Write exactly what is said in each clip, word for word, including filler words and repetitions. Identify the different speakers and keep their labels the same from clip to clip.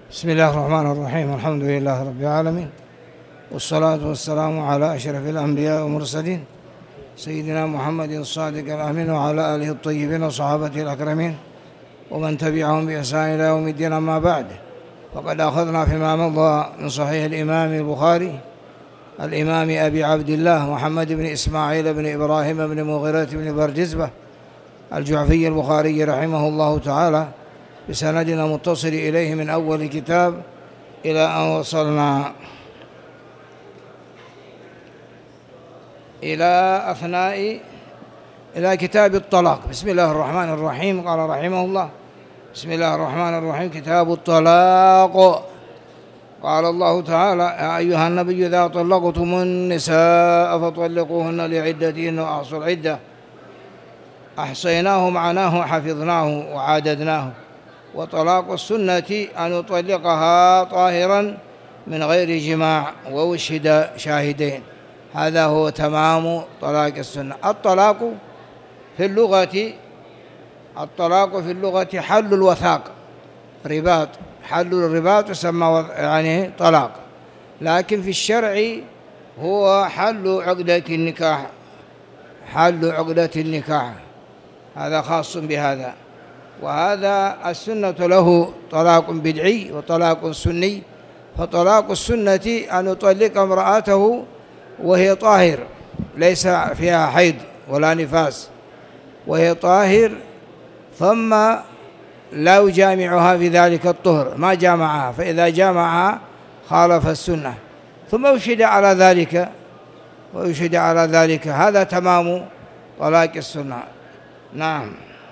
Speaker 1: بسم الله الرحمن الرحيم. الحمد لله رب العالمين، والصلاة والسلام على أشرف الأنبياء والمرسلين سيدنا محمد الصادق الأمين وعلى آله الطيبين وصحابته الأكرمين ومن تبعهم بإحسان إلى يوم الدين. أما بعد، فقد أخذنا فيما مضى من صحيح الإمام البخاري الإمام أبي عبد الله محمد بن إسماعيل بن إبراهيم بن مغيرة بن برجزبة الجعفي البخاري رحمه الله تعالى بسندنا متصل إليه من أول الكتاب إلى أن وصلنا إلى أثناء إلى كتاب الطلاق. بسم الله الرحمن الرحيم. قال رحمه الله: بسم الله الرحمن الرحيم. كتاب الطلاق. قال الله تعالى: يا أيها النبي إذا طلقتم النساء فطلقوهن لعدتهن وأحصوا العدة. أحصيناه معناه حفظناه وعاددناه. وطلاق السنة أن يطلقها طاهرا من غير جماع ووشهد شاهدين. هذا هو تمام طلاق السنة. الطلاق في اللغة الطلاق في اللغة حل الوثاق، رباط، حل الرباط يسمى يعني طلاق. لكن في الشرع هو حل عقدة النكاح، حل عقدة النكاح، هذا خاص بهذا. وهذا السنة له طلاق بدعي وطلاق سني. فطلاق السنة أن يطلق امرأته وهي طاهر ليس فيها حيض ولا نفاس، وهي طاهر، ثم لا يجامعها في ذلك الطهر، ما جامعها، فإذا جامعها خالف السنة، ثم يشهد على ذلك ويشهد على ذلك. هذا تمام طلاق السنة. نعم.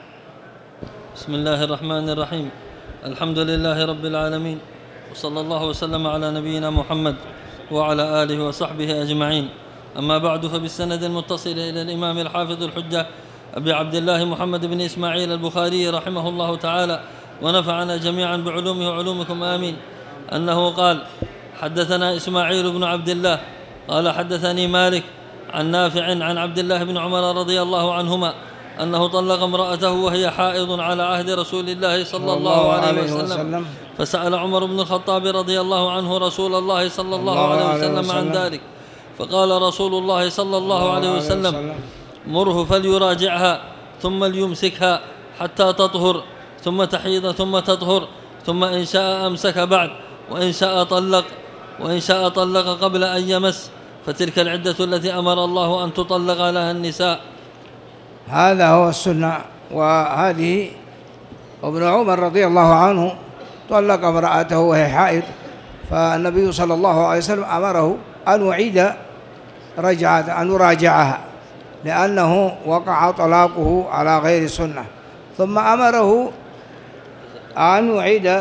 Speaker 2: بسم الله الرحمن الرحيم. الحمد لله رب العالمين، وصلى الله وسلم على نبينا محمد وعلى آله وصحبه أجمعين. أما بعد، فبالسند المتصل إلى الإمام الحافظ الحجة أبي عبد الله محمد بن إسماعيل البخاري رحمه الله تعالى ونفعنا جميعا بعلومه وعلومكم آمين، أنه قال: حدثنا إسماعيل بن عبد الله قال حدثني مالك عن نافع عن عبد الله بن عمر رضي الله عنهما أنه طلق امرأته وهي حائض على عهد رسول الله صلى الله عليه وسلم، فسأل عمر بن الخطاب رضي الله عنه رسول الله صلى الله عليه وسلم عن ذلك، فقال رسول الله صلى الله عليه وسلم: مره فليراجعها ثم ليمسكها حتى تطهر ثم تحيض ثم تطهر، ثم إن شاء أمسك بعد، وإن شاء طلق، وإن شاء طلق قبل أن يمس، فتلك العدة التي أمر الله أن تطلق لها النساء.
Speaker 1: هذا هو السنة. وهذه ابن عمر رضي الله عنه طلق امرأته وهي حائض، فالنبي صلى الله عليه وسلم أمره أن يعيد رجعة، أن يراجعها، لأنه وقع طلاقه على غير سنة، ثم أمره أن يعيد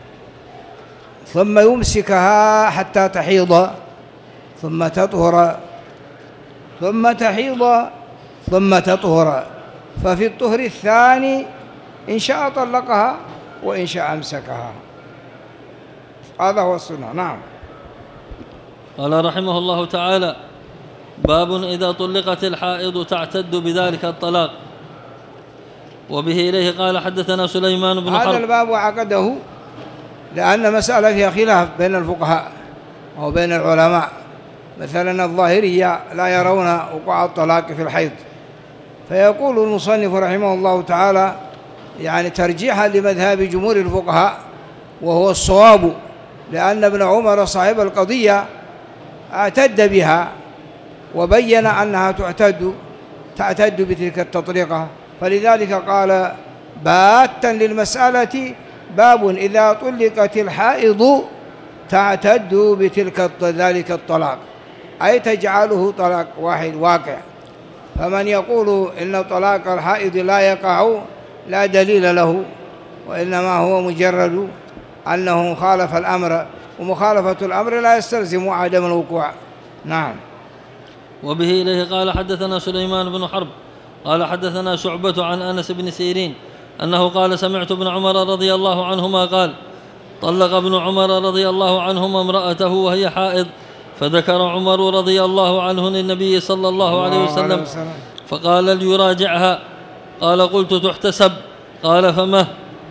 Speaker 1: ثم يمسكها حتى تحيض ثم تطهر ثم تحيض ثم تطهر، ففي الطهر الثاني إن شاء طلقها وإن شاء أمسكها. هذا هو السنة. نعم.
Speaker 2: قال رحمه الله تعالى: باب إذا طلقت الحائض تعتد بذلك الطلاق. وبه إليه قال حدثنا سليمان بن حرب.
Speaker 1: هذا الباب عقده لأن مسألة فيها خلاف بين الفقهاء وبين العلماء. مثلا الظاهرية لا يرون وقوع الطلاق في الحيض، فيقول المصنف رحمه الله تعالى يعني ترجيحا لمذهب جمهور الفقهاء، وهو الصواب، لأن ابن عمر صاحب القضية اعتد بها وبين أنها تعتد تعتد بتلك التطليقة، فلذلك قال باتا للمسألة: باب إذا طلقت الحائض تعتد بتلك ذلك الطلاق، أي تجعله طلاق واحد واقع. فمن يقول إن طلاق الحائض لا يقع لا دليل له، وإنما هو مجرد أنه خالف الأمر، ومخالفة الأمر لا يستلزم عدم الوقوع. نعم.
Speaker 2: وبه إليه قال حدثنا سليمان بن حرب قال حدثنا شعبة عن أنس بن سيرين أنه قال: سمعت ابن عمر رضي الله عنهما قال: طلق ابن عمر رضي الله عنهما امرأته وهي حائض، فذكر عمر رضي الله عنه للنبي صلى الله عليه وسلم، فقال: ليراجعها. قال: قلت: تحتسب. قال: فما؟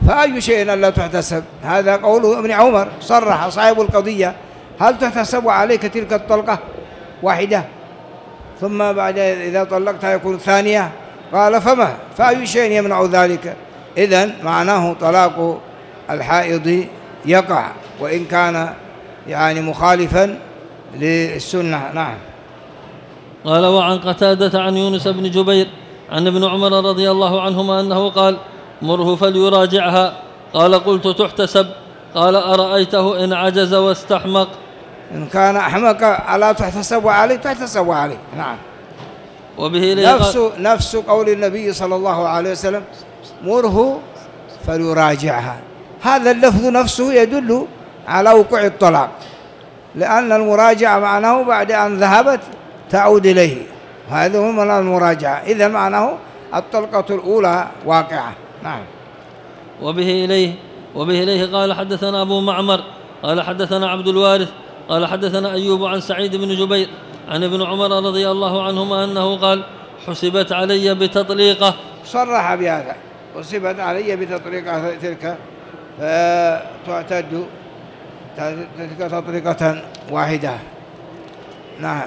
Speaker 1: فأي شيء لا تحتسب؟ هذا قوله ابن عمر، صرح صاحب القضية: هل تحتسب عليك تلك الطلقة واحدة ثم بعد إذا طلقتها يكون ثانية؟ قال: فما فأي شيء يمنع ذلك؟ إذن معناه طلاق الحائض يقع وإن كان يعني مخالفا للسنة. نعم.
Speaker 2: قال: وعن قتادة عن يونس بن جبير عن ابن عمر رضي الله عنهما أنه قال: مره فليراجعها. قال: قلت: تحتسب؟ قال: أرأيته إن عجز واستحمق؟
Speaker 1: إن كان أحمق ألا تحتسب عليه؟ تحتسب عليه. نعم.
Speaker 2: وبه
Speaker 1: نفس نفس قول النبي صلى الله عليه وسلم: مره فليراجعها. هذا اللفظ نفسه يدل على وقوع الطلاق، لأن المراجعة معناه بعد أن ذهبت تعود إليه، هذا هو من المراجعة. إذا معناه الطلقة الأولى واقعة. نعم.
Speaker 2: وبه إليه وبه إليه قال: حدثنا أبو معمر قال: حدثنا عبد الوارث قال: حدثنا أيوب عن سعيد بن جبير عن ابن عمر رضي الله عنهما أنه قال: حسبت علي بتطليقة.
Speaker 1: صرح بهذا: حسبت علي بتطليقة تلك، فتعتد تلك تطليقة واحدة. نعم.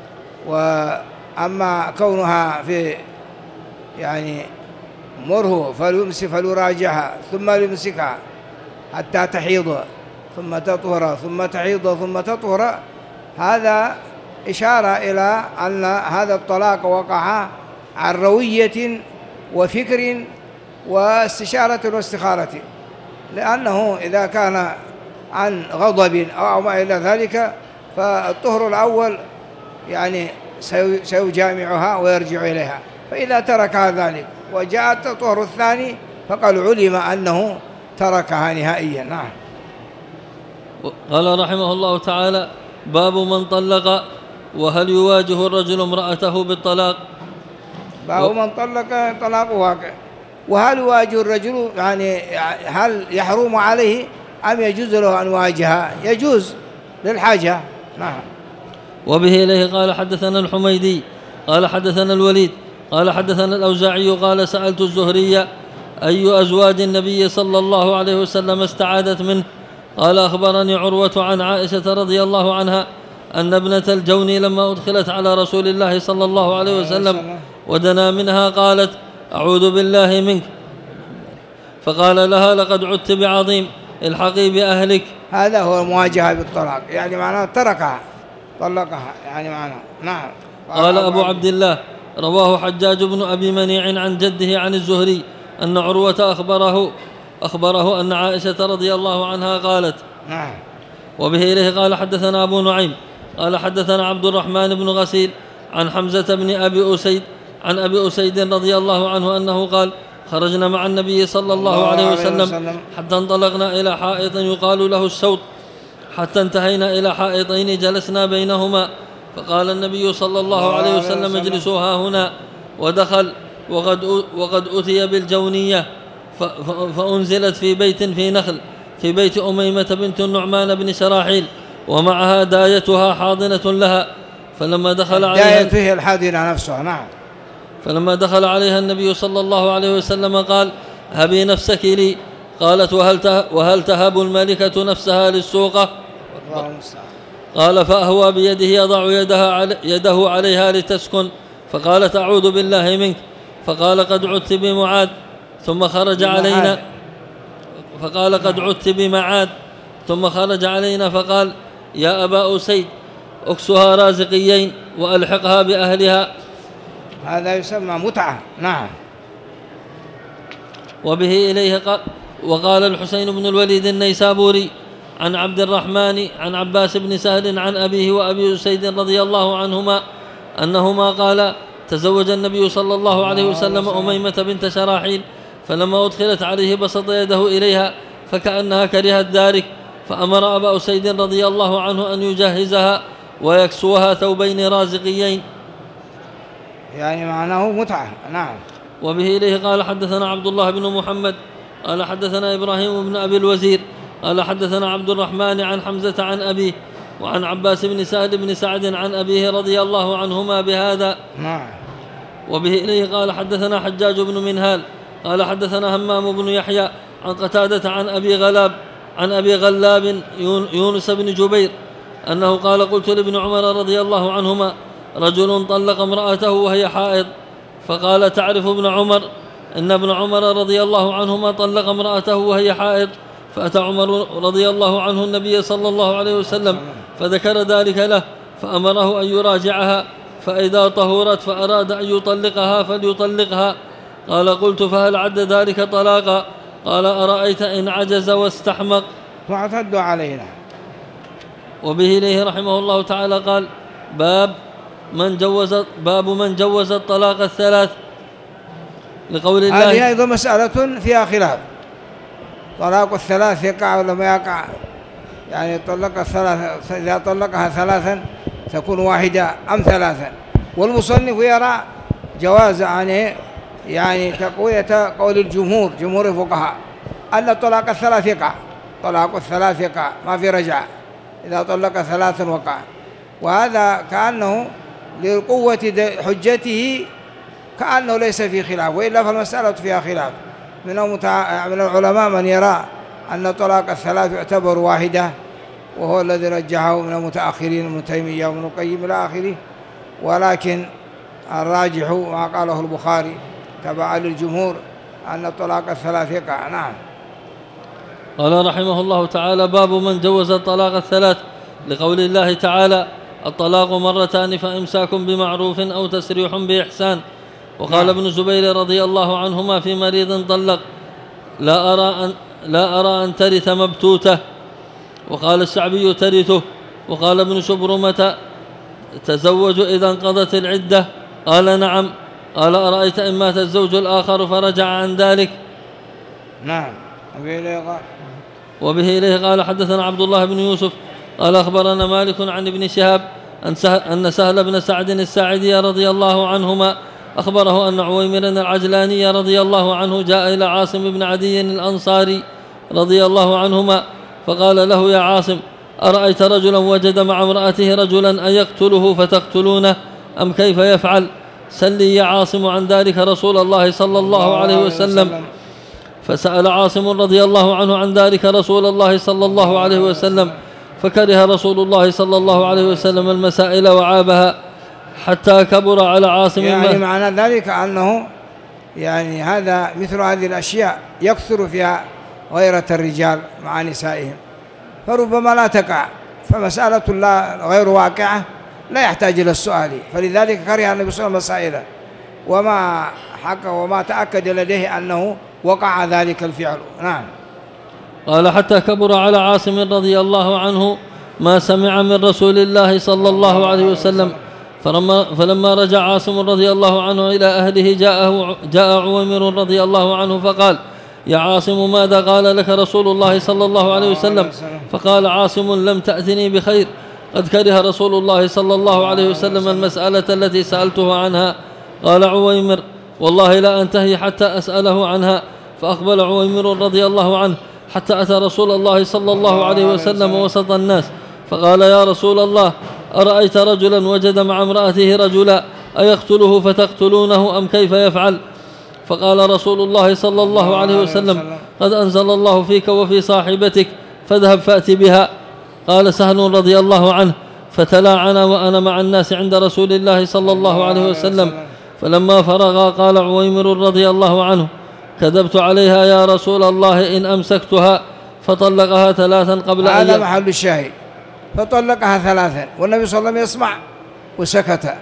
Speaker 1: وأما كونها في يعني مره فليمسك فليراجعها ثم ليمسكها حتى تحيض ثم تطهر ثم تحيض ثم تطهر، هذا إشارة إلى أن هذا الطلاق وقع عن روية وفكر واستشارة واستخارة، لأنه إذا كان عن غضب أو ما إلى ذلك فالطهر الأول يعني سيجامعها ويرجع إليها، فإذا تركها ذلك وجاءت الطهر الثاني فقد علم أنه تركها نهائيا. نعم.
Speaker 2: قال رحمه الله تعالى: باب من طلق وهل يواجه الرجل امرأته بالطلاق.
Speaker 1: باب من طلق طلاق واقع، وهل يواجه الرجل يعني هل يحرم عليه أم يجوز له أن يواجهها؟ يجوز للحاجة. نعم.
Speaker 2: وبه إليه قال: حدثنا الحميدي قال: حدثنا الوليد قال: حدثنا الأوزاعي قال: سألت الزهري: أي أزواج النبي صلى الله عليه وسلم استعادت منه؟ قال: أخبرني عروة عن عائشة رضي الله عنها أن ابنة الجون لما أدخلت على رسول الله صلى الله عليه وسلم ودنا منها قالت: أعوذ بالله منك، فقال لها: لقد عدت بعظيم، الحقي بأهلك.
Speaker 1: هذا هو المواجهة بالطلاق، يعني معناه تركها طلقها، يعني معناه. نعم.
Speaker 2: قال أبو عبد الله: رواه حجاج بن أبي منيع عن جده عن الزهري أن عروة أخبره أخبره أن عائشة رضي الله عنها قالت.
Speaker 1: نعم.
Speaker 2: وبه إليه قال: حدثنا أبو نعيم قال: حدثنا عبد الرحمن بن غسيل عن حمزة بن أبي أسيد عن أبي أسيد رضي الله عنه أنه قال: خرجنا مع النبي صلى الله عليه وسلم حتى انطلقنا إلى حائط يقال له السوط، حتى انتهينا إلى حائطين جلسنا بينهما، فقال النبي صلى الله عليه وسلم: اجلسوا ها هنا. ودخل وقد, وقد أتي بالجونية فأنزلت في بيت في نخل في بيت أميمة بنت النعمان بن شراحيل، ومعها دايتها حاضنة لها. فلما دخل عليها
Speaker 1: دايته الحاضنة نفسها. نعم.
Speaker 2: فلما دخل عليها النبي صلى الله عليه وسلم قال: هبي نفسك لي. قالت: وهل وهل تهب الملكة نفسها للسوقة؟ قال: فأهوى بيده يضع يدها علي يده عليها لتسكن، فقالت: أعوذ بالله منك. فقال: قد عدت بمعاد. ثم خرج علينا فقال: قد عدت بمعاد. ثم خرج علينا فقال: يا أبا أسيد، أكسها رازقيين وألحقها بأهلها.
Speaker 1: هذا يسمى متعة. نعم.
Speaker 2: وبه إليه قال: وقال الحسين بن الوليد النيسابوري عن عبد الرحمن عن عباس بن سهل عن أبيه وأبي أسيد رضي الله عنهما أنهما قال: تزوج النبي صلى الله عليه وسلم أميمة بنت شراحيل، فلما أدخلت عليه بسط يده إليها فكأنها كرهت ذلك، فأمر أبا أسيد رضي الله عنه أن يجهزها ويكسوها ثوبين رازقيين،
Speaker 1: يعني معناه متعة. نعم.
Speaker 2: وبه إليه قال: حدثنا عبد الله بن محمد قال: حدثنا إبراهيم بن أبي الوزير قال: حدثنا عبد الرحمن عن حمزة عن أبيه وعن عباس بن سهل بن سعد عن أبيه رضي الله عنهما بهذا.
Speaker 1: نعم.
Speaker 2: وبه إليه قال: حدثنا حجاج بن منهال قال: حدثنا همام بن يحيى عن قتادة عن أبي غلاب عن أبي غلاب يونس بن جبير أنه قال قلت لابن عمر رضي الله عنهما رجل طلق امرأته وهي حائض فقال تعرف ابن عمر إن ابن عمر رضي الله عنهما طلق امرأته وهي حائض فأتى عمر رضي الله عنه النبي صلى الله عليه وسلم فذكر ذلك له فأمره أن يراجعها فإذا طهرت فأراد أن يطلقها فليطلقها. قال قلت فهل عد ذلك طلاقا؟ قال أرأيت إن عجز واستحمق
Speaker 1: واعتد علينا.
Speaker 2: وبه إليه رحمه الله تعالى قال باب من جوز باب من جوز الطلاق الثلاث لقول الله.
Speaker 1: هذه أيضا مسألة فيها خلاف، طلاق الثلاث يقع ولا ما يقع؟ يعني طلق الثلاث إذا طلقها ثلاثا تكون واحدة أم ثلاثا؟ والمصنف يرى جواز عنه يعني تقوية قول الجمهور جمهور الفقهاء أن طلاق الثلاث يقع، طلاق الثلاث يقع ما في رجعة، إذا طلق ثلاثا وقع. وهذا كأنه لقوة حجته كأنه ليس في خلاف، وإلا فالمسألة فيها خلاف. من من العلماء من يرى أن طلاق الثلاث يعتبر واحدة، وهو الذي رجحه من المتأخرين ابن تيمية وابن القيم إلى آخره، ولكن الراجح ما قاله البخاري تبع للجمهور أن طلاق الثلاث يقع. نعم.
Speaker 2: قال رحمه الله تعالى باب من جوز الطلاق الثلاث لقول الله تعالى الطلاق مرتان فإمساك بمعروف أو تسريح بإحسان. وقال ابن الزبير رضي الله عنهما في مريض طلق لا أرى أن, لا أرى أن ترث مبتوته. وقال الشعبي ترثه. وقال ابن شبرمة تزوج إذا انقضت العدة. قال نعم. قال أرأيت إن مات الزوج الآخر فرجع عن ذلك.
Speaker 1: نعم.
Speaker 2: وبه إليه قال حدثنا عبد الله بن يوسف قال أخبرنا مالك عن ابن شهاب أن سهل بن سعد الساعدي رضي الله عنهما أخبره أن عويمر العجلاني رضي الله عنه جاء إلى عاصم بن عدي الأنصاري رضي الله عنهما فقال له يا عاصم أرأيت رجلا وجد مع امرأته رجلا أن يقتله فتقتلونه أم كيف يفعل؟ سلي يا عاصم عن ذلك رسول الله صلى الله عليه وسلم. فسأل عاصم رضي الله عنه عن ذلك رسول الله صلى الله عليه وسلم فكره رسول الله صلى الله عليه وسلم المسائل وعابها حتى كبر على عاصم.
Speaker 1: يعني معنى ذلك أنه يعني هذا مثل هذه الأشياء يكثر فيها غيرة الرجال مع نسائهم، فربما لا تقع، فمسألة لا غير واقعة لا يحتاج إلى السؤال، فلذلك كره النبي صلى الله عليه وسلم مسائله وما حق وما تأكد لديه أنه وقع ذلك الفعل. نعم.
Speaker 2: قال حتى كبر على عاصم رضي الله عنه ما سمع من رسول الله صلى الله عليه وسلم. فلما, فلما رجع عاصم رضي الله عنه إلى أهله جاءه جاء عويمر رضي الله عنه فقال يا عاصم ماذا قال لك رسول الله صلى الله عليه وسلم؟ فقال عاصم لم تأتني بخير، قد كره رسول الله صلى الله عليه وسلم المسألة التي سألته عنها. قال عويمر والله لا أنتهي حتى أسأله عنها. فأقبل عويمر رضي الله عنه حتى أتى رسول الله صلى الله عليه وسلم وسط الناس فقال يا رسول الله أرأيت رجلا وجد مع امرأته رجلا أيقتله فتقتلونه أم كيف يفعل؟ فقال رسول الله صلى الله عليه وسلم قد أنزل الله فيك وفي صاحبتك فاذهب فأت بها. قال سهل رضي الله عنه فتلاعنا وأنا مع الناس عند رسول الله صلى الله عليه وسلم. فلما فرغا قال عويمر رضي الله عنه كذبت عليها يا رسول الله إن أمسكتها. فطلقها ثلاثا قبل أن
Speaker 1: هذا محل الشاهد، فطلقها ثلاثا والنبي صلى الله عليه وسلم يسمع وسكت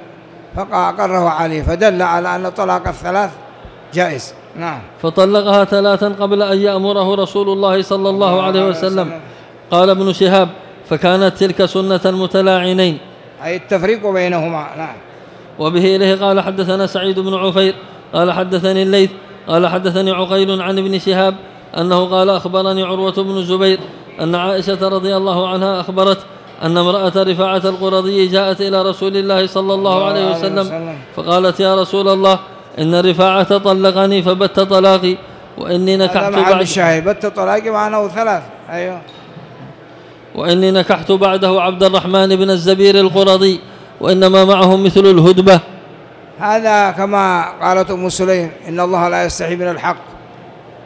Speaker 1: فأقره عليه، فدل على أن طلاق الثلاث جائز. نعم.
Speaker 2: فطلقها ثلاثا قبل أن يأمره رسول الله صلى الله عليه وسلم. قال ابن شهاب فكانت تلك سنة المتلاعنين،
Speaker 1: أي التفريق بينهما. نعم.
Speaker 2: وبه إليه قال حدثنا سعيد بن عفير قال حدثني الليث قال حدثني عقيل عن ابن شهاب أنه قال أخبرني عروة بن الزبير أن عائشة رضي الله عنها أخبرت أن امرأة رفاعة القرظي جاءت إلى رسول الله صلى الله عليه وسلم فقالت يا رسول الله إن رفاعة طلقني فبت طلاقي وإني نكحت بعد
Speaker 1: الشاهد بت طلاقي معناه ثلاث. أيوه.
Speaker 2: وإني نكحت بعده عبد الرحمن بن الزبير القرظي وإنما معه مثل الهدبة.
Speaker 1: هذا كما قالت أم سليم إن الله لا يستحي من الحق،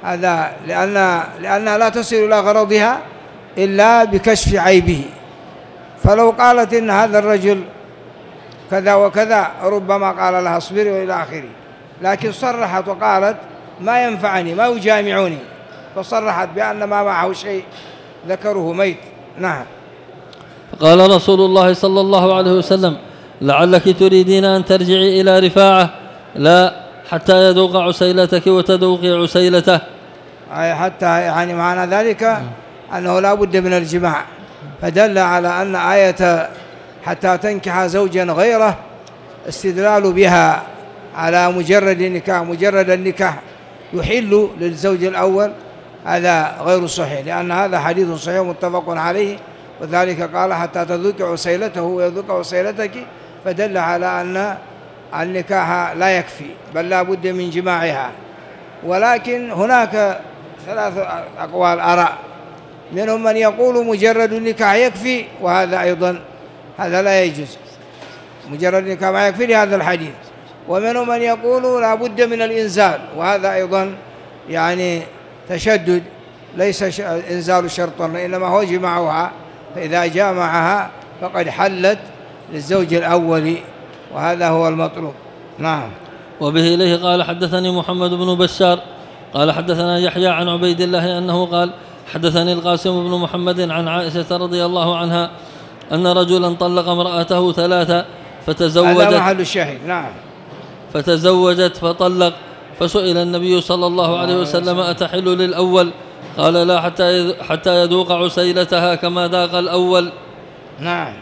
Speaker 1: هذا لأن لأنها لا تصل إلى غرضها إلا بكشف عيبه. فلو قالت إن هذا الرجل كذا وكذا ربما قال لها اصبري وإلى آخره، لكن صرحت وقالت ما ينفعني ما يجامعني، فصرحت بأن ما معه شيء ذكره ميت. نعم.
Speaker 2: قال رسول الله صلى الله عليه وسلم لعلك تريدين أن ترجعي إلى رفاعة، لا حتى يذوق عسيلتك وتذوقي عسيلته،
Speaker 1: أي حتى يعني معنى ذلك أنه لا بد من الجماع، فدل على أن آية حتى تنكح زوجا غيره استدلال بها على مجرد النكاح مجرد النكاح يحل للزوج الأول هذا غير صحيح، لأن هذا حديث صحيح متفق عليه، وذلك قال حتى تذوق عسيلته ويذوق عسيلتك، فدل على أن النكاح لا يكفي بل لا بد من جماعها. ولكن هناك ثلاث أقوال آراء، منهم من يقول مجرد النكاح يكفي، وهذا أيضا هذا لا يجوز، مجرد النكاح ما يكفي لهذا الحديث. ومنهم من يقول لا بد من الإنزال، وهذا أيضا يعني تشدد، ليس إنزال شرطا إنما هو جماعها، فإذا جامعها فقد حلت للزوج الأول، وهذا هو المطلوب. نعم.
Speaker 2: وبه إليه قال حدثني محمد بن بشار قال حدثنا يحيى عن عبيد الله أنه قال حدثني القاسم بن محمد عن عائشة رضي الله عنها أن رجلا طلق امرأته ثلاثة فتزوجت،
Speaker 1: هذا محل الشاهد. نعم.
Speaker 2: فتزوجت فطلق، فسئل النبي صلى الله عليه وسلم أتحل للأول؟ قال لا حتى حتى يذوق عسيلتها كما ذاق الأول.
Speaker 1: نعم،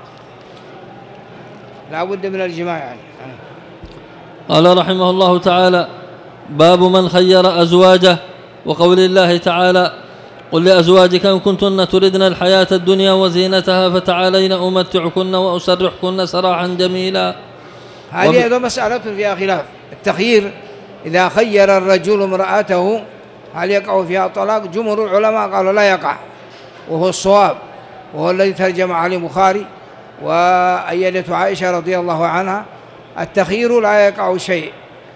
Speaker 1: لا بد من الجماع يعني.
Speaker 2: قال رحمه الله تعالى باب من خير أزواجه، وقول الله تعالى قل لأزواجك إن كنتن تردن الحياة الدنيا وزينتها فتعالين أمتعكن وأسرحكن سراحا جميلا.
Speaker 1: هذه أيضا مسألة فيها خلاف، التخيير إذا خير الرجل امرأته هل يقع فيها طلاق؟ جمهور العلماء قالوا لا يقع، وهو الصواب، وهو الذي ترجم عليه البخاري وأيدته عائشة رضي الله عنها. التخيير لا يقع شيء،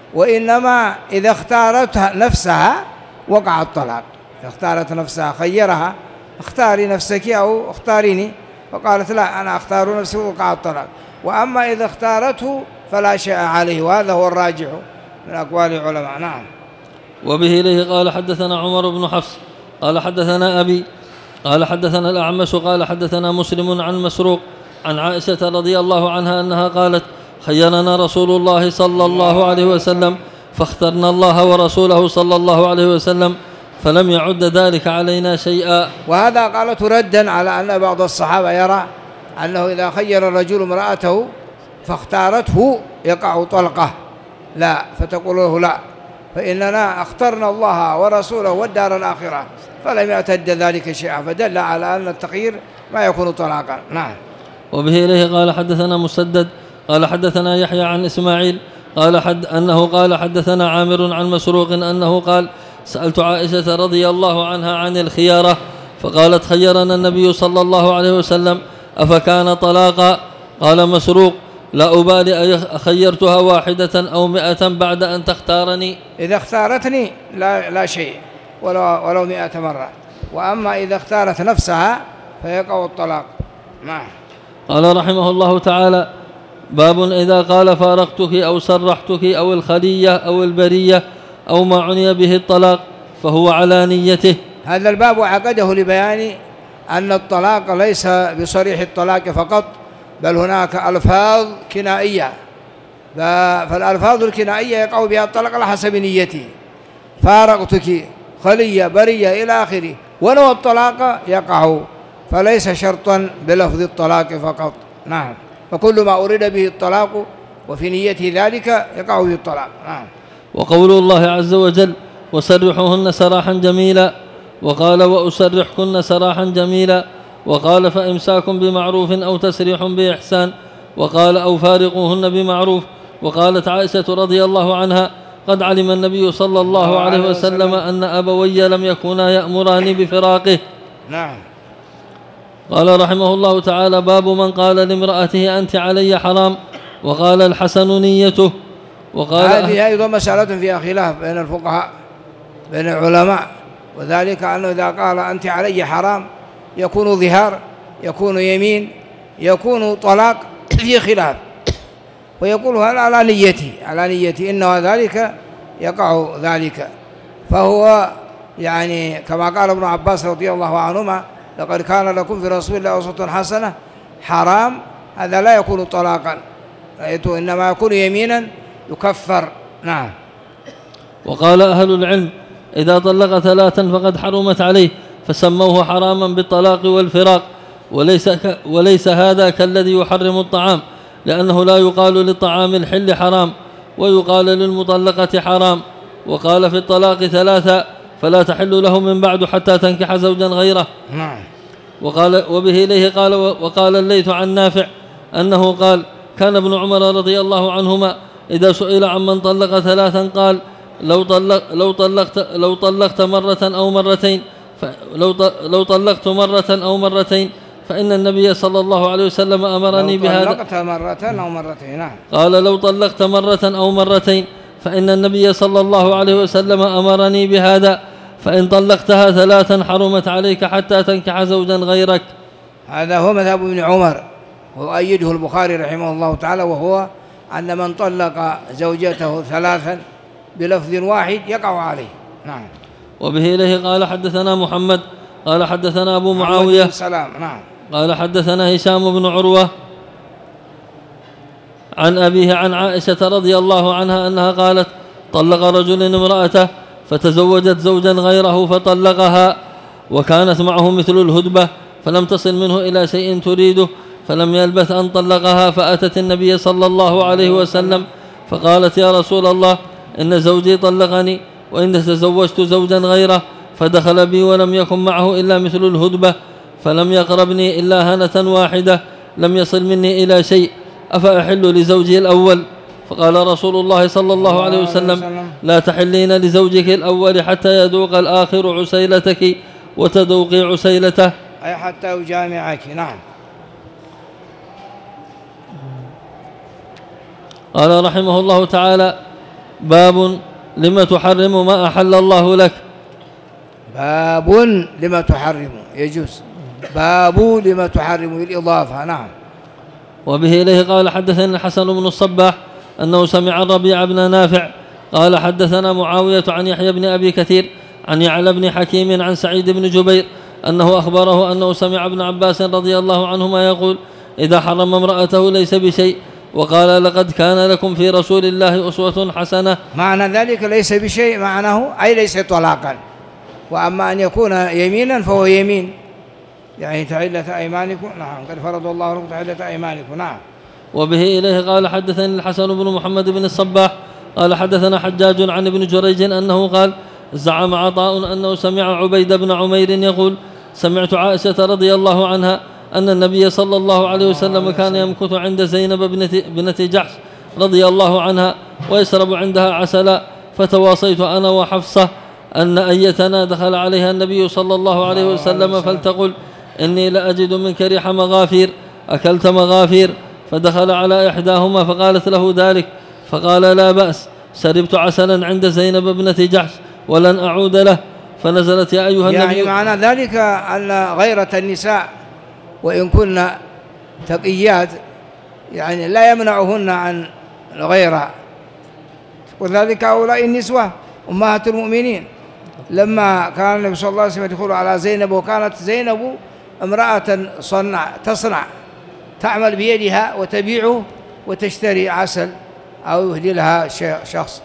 Speaker 1: وإنما إذا اختارت نفسها وقع الطلاق. إذا اختارت نفسها خيرها اختاري نفسك أو اختاريني، فقالت لا أنا أختار نفسي وقع الطلاق. وأما إذا اختارته فلا شيء عليه، وهذا هو الراجح من أقوال العلماء. نعم.
Speaker 2: وبه إليه قال حدثنا عمر بن حفص قال حدثنا أبي قال حدثنا الأعمش قال حدثنا مسلم عن مسروق عن عائشة رضي الله عنها أنها قالت خيرنا رسول الله صلى الله عليه وسلم فاخترنا الله ورسوله صلى الله عليه وسلم فلم يعد ذلك علينا شيئا.
Speaker 1: وهذا قالت ردا على أن بعض الصحابة يرى أنه إذا خير الرجل امرأته فاختارته يقع طلقه، لا، فتقول له لا، فإننا اخترنا الله ورسوله والدار الآخرة فلم يعتد ذلك شيئا، فدل على أن التخيير ما يكون طلاقا. نعم.
Speaker 2: وبه إليه قال حدثنا مسدد قال حدثنا يحيى عن إسماعيل قال حد أنه قال حدثنا عامر عن مسروق أنه قال سألت عائشة رضي الله عنها عن الخيارة فقالت خيرنا النبي صلى الله عليه وسلم أفكان طلاقا؟ قال مسروق لا أبالي أخيرتها واحدة أو مئة بعد أن تختارني.
Speaker 1: إذا اختارتني لا, لا شيء ولو, ولو مئة مرة، وأما إذا اختارت نفسها فيقع الطلاق. نعم.
Speaker 2: قال رحمه الله تعالى باب إذا قال فارقتك أو سرحتك أو الخلية أو البرية أو ما عني به الطلاق فهو على نيته.
Speaker 1: هذا الباب عقده لبيان أن الطلاق ليس بصريح الطلاق فقط، بل هناك ألفاظ كنائية، فالألفاظ الكنائية يقع بها الطلاق على حسب نيته. فارقتك، خلية، برية إلى آخره، ولو الطلاق يقع، فليس شرطا بلفظ الطلاق فقط. نعم. فكل ما أريد به الطلاق وفي نيته ذلك يقع به الطلاق. نعم.
Speaker 2: وقول الله عز وجل وسرحوهن سراحا جميلا، وقال وأسرحكن سراحا جميلا، وقال فإمساكم بمعروف أو تسريح بإحسان، وقال أو فارقوهن بمعروف. وقالت عائشة رضي الله عنها قد علم النبي صلى الله عليه وسلم أن أبوي لم يكونا يأمران بفراقه.
Speaker 1: نعم.
Speaker 2: قال رحمه الله تعالى باب من قال لامرأته أنت علي حرام وقال الحسن نيته. وقال
Speaker 1: هذه أيضا مسألة فيها خلاف بين الفقهاء، بين العلماء، وذلك أنه إذا قال أنت علي حرام يكون ظهار، يكون يمين، يكون طلاق، في خلاف، ويقول هذا على نيتي على نيتي إنه ذلك يقع ذلك. فهو يعني كما قال ابن عباس رضي الله عنهما لقد كان لكم في رسول الله أسوة حسنة، حرام هذا لا يكون طلاقا، إنما يكون يمينا يكفر. نعم.
Speaker 2: وقال أهل العلم إذا طلق ثلاثا فقد حرمت عليه، فسموه حراما بالطلاق والفراق، وليس, ك وليس هذا كالذي يحرم الطعام، لأنه لا يقال للطعام الحل حرام ويقال للمطلقة حرام. وقال في الطلاق ثلاثة فلا تحل له من بعد حتى تنكح زوجا غيره.
Speaker 1: نعم.
Speaker 2: وقال وبه إليه قال وقال الليث عن نافع أنه قال كان ابن عمر رضي الله عنهما إذا سئل عمن طلق ثلاثا قال لو طلق لو طلقت لو طلقت مرة أو مرتين لو لو طلقت مرة أو مرتين فإن النبي صلى الله عليه وسلم أمرني بهذا.
Speaker 1: لو طلقت مرة أو مرتين. نعم.
Speaker 2: قال لو طلقت مرة أو مرتين فإن النبي صلى الله عليه وسلم أمرني بهذا، فإن طلقتها ثلاثا حرمت عليك حتى تنكح زوجا غيرك.
Speaker 1: هذا هو مذهب ابن عمر، وأيده البخاري رحمه الله تعالى، وهو أن من طلق زوجته ثلاثا بلفظ واحد يقع عليه. نعم.
Speaker 2: وبه إليه قال حدثنا محمد قال حدثنا أبو معاوية
Speaker 1: السلام. نعم.
Speaker 2: قال حدثنا هشام بن عروة عن أبيه عن عائشة رضي الله عنها أنها قالت طلق رجل امرأته فتزوجت زوجا غيره فطلقها، وكانت معه مثل الهدبة فلم تصل منه إلى شيء تريده، فلم يلبث أن طلقها، فأتت النبي صلى الله عليه وسلم فقالت يا رسول الله إن زوجي طلقني وإن تزوجت زوجا غيره، فدخل بي ولم يكن معه إلا مثل الهدبة، فلم يقربني إلا هنة واحدة، لم يصل مني إلى شيء، أفأحل لزوجي الأول؟ فقال رسول الله صلى الله عليه وسلم لا تحلين لزوجك الأول حتى يذوق الآخر عسيلتك وتذوقي عسيلته،
Speaker 1: أي حتى يجامعك. نعم.
Speaker 2: قال رحمه الله تعالى باب لما تحرم ما أحل الله لك.
Speaker 1: باب لما تحرم يجوز، باب لما تحرم بالإضافة. نعم.
Speaker 2: وبه إليه قال حدثنا الحسن بن الصباح أنه سمع الربيع بن نافع قال حدثنا معاوية عن يحيى بن أبي كثير عن يعلى بن حكيم عن سعيد بن جبير أنه أخبره أنه سمع ابن عباس رضي الله عنهما يقول إذا حرم امرأته ليس بشيء، وقال لقد كان لكم في رسول الله أسوة حسنة.
Speaker 1: معنى ذلك ليس بشيء معناه أي ليس طلاقا، وأما أن يكون يمينا فهو يمين، يعني تعلة أيمانكم. نعم. قد فرض الله لكم تعلة أيمانكم. نعم.
Speaker 2: وبه إليه قال حدثني الحسن بن محمد بن الصباح قال حدثنا حجاج عن ابن جريج أنه قال زعم عطاء أنه سمع عبيد بن عمير يقول سمعت عائشة رضي الله عنها أن النبي صلى الله عليه وسلم كان يمكث عند زينب بنت جحش رضي الله عنها ويشرب عندها عسلا، فتواصيت أنا وحفصة أن أيتنا دخل عليها النبي صلى الله عليه وسلم فلتقل إني لأجد منك ريح مغافير، أكلت مغافير؟ فدخل على إحداهما فقالت له ذلك، فقال لا بأس، شربت عسلا عند زينب بنت جحش ولن أعود له. فنزلت يا أيها النبي.
Speaker 1: يعني معنى ذلك أن غيرة النساء وإن كن تقيات يعني لا يمنعهن عن الغيرة، وذلك هؤلاء النسوة أمهات المؤمنين لما كان النبي صلى الله عليه وسلم يدخل على زينب، وكانت زينب امرأة صنع تصنع تعمل بيدها وتبيعه وتشتري عسل أو يهدي لها شخص،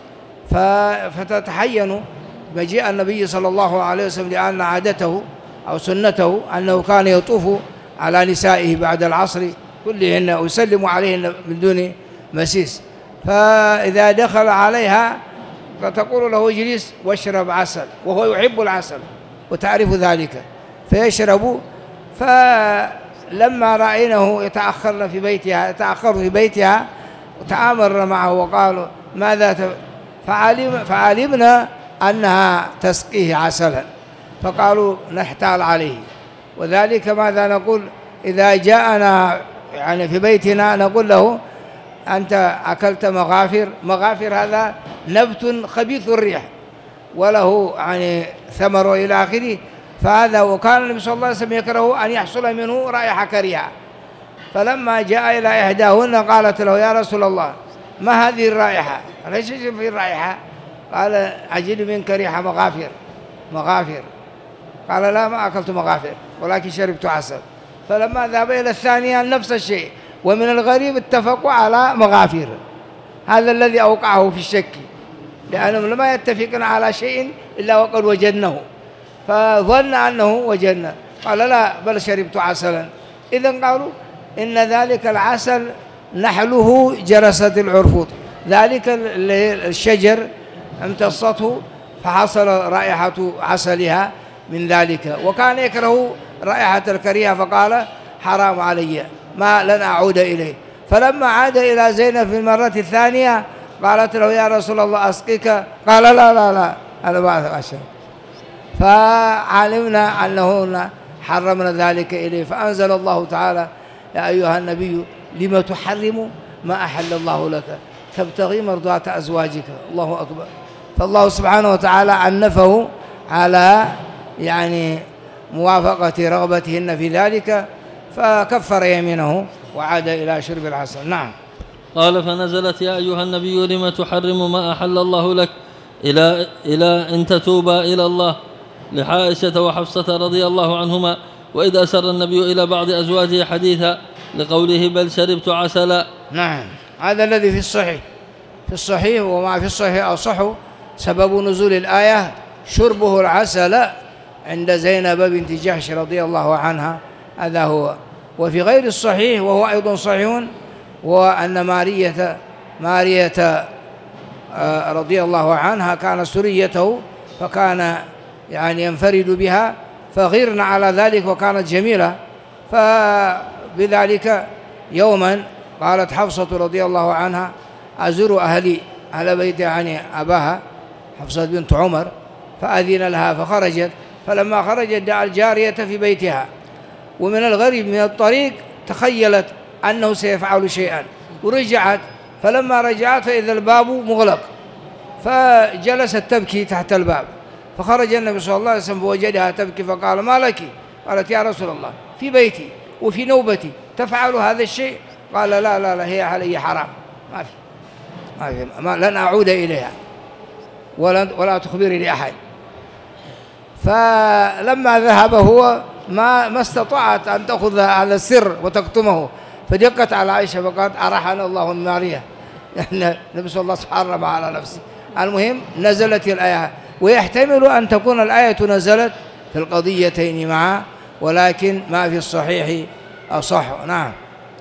Speaker 1: فتتحين مجيء النبي صلى الله عليه وسلم لأن عادته أو سنته أنه كان يطوف على نسائه بعد العصر كلهن ويسلم عليهن من دون مسيس، فإذا دخل عليها فتقول له اجلس واشرب عسل، وهو يحب العسل وتعرف ذلك فيشرب. فلما رأينه يتأخرن في بيتها يتأخر في بيتها وتآمرن معه وقالوا ماذا فعلم فعلمنا أنها تسقيه عسلا، فقالوا نحتال عليه. وذلك ماذا نقول إذا جاءنا يعني في بيتنا نقول له أنت أكلت مغافر. مغافر هذا نبت خبيث الريح، وله يعني ثمر إلى آخره، فهذا وكان النبي صلى الله عليه وسلم يكره أن يحصل منه رائحة كريهة. فلما جاء إلى إحداهن قالت له: يا رسول الله ما هذه الرائحة؟ ليش في الرائحة؟ قال: أجد منك ريح مغافر مغافر. قال: لا، ما أكلت مغافر ولكن شربت عسل. فلما ذهب إلى الثانية نفس الشيء، ومن الغريب اتفقوا على مغافر. هذا الذي أوقعه في الشك، لأنهم لما يتفقون على شيء إلا وقد وجدناه، فظن أنه وجدنا. قال: لا، بل شربت عسلا. إذن قالوا إن ذلك العسل نحله جرست العرفوط، ذلك الشجر امتصته فحصل رائحة عسلها من ذلك، وكان يكره رائحة الكريهة، فقال: حرام علي، ما لن أعود إليه. فلما عاد إلى زينب في المرة الثانية قالت له: يا رسول الله أسقيك؟ قال: لا لا لا، أنا ما أشرب. فعلمنا أنه حرمنا ذلك إليه، فأنزل الله تعالى: يا أيها النبي لم تحرم ما أحل الله لك تبتغي مرضات أزواجك. الله أكبر. فالله سبحانه وتعالى عنفه على يعني موافقة رغبتهن في ذلك، فكفر يمينه وعاد إلى شرب العسل. نعم.
Speaker 2: قال: فنزلت: يا أيها النبي لم تحرم ما أحل الله لك إلى إلى أن تتوبا إلى الله، لعائشة وحفصة رضي الله عنهما. وإذ أسر النبي إلى بعض أزواجه حديثا لقوله: بل شربت عسلا.
Speaker 1: نعم، هذا الذي في الصحيح في الصحيح وما في الصحيح أصح. سبب نزول الآية شربه العسل عند زينب بنت جحش رضي الله عنها، هذا هو. وفي غير الصحيح وهو أيضا صحيح، وأن مارية مارية رضي الله عنها كان سريته، فكان يعني ينفرد بها، فغيرنا على ذلك وكانت جميلة. فبذلك يوما قالت حفصة رضي الله عنها: أزور أهلي، أهل بيت يعني أباها حفصة بنت عمر، فأذن لها فخرجت. فلما خرجت دعا الجارية في بيتها، ومن الغريب من الطريق تخيلت أنه سيفعل شيئا ورجعت. فلما رجعت فإذا الباب مغلق، فجلست تبكي تحت الباب. فخرج النبي صلى الله عليه وسلم فوجدها تبكي، فقال: ما لك؟ قالت: يا رسول الله في بيتي وفي نوبتي تفعل هذا الشيء؟ قال: لا لا لا، هي علي حرام، ما في ما في ما لن أعود إليها ولا ولا تخبري لأحد. فلما ذهب هو ما ما استطاعت أن تأخذ هذا السر وتكتمه، فدقت على عائشة فقالت: أرحنا الله من مارية، يعني النبي صلى الله عليه وسلم حرم على نفسه. المهم نزلت الآية، ويحتمل أن تكون الآية نزلت في القضيتين معا، ولكن ما في الصحيح أصح. نعم.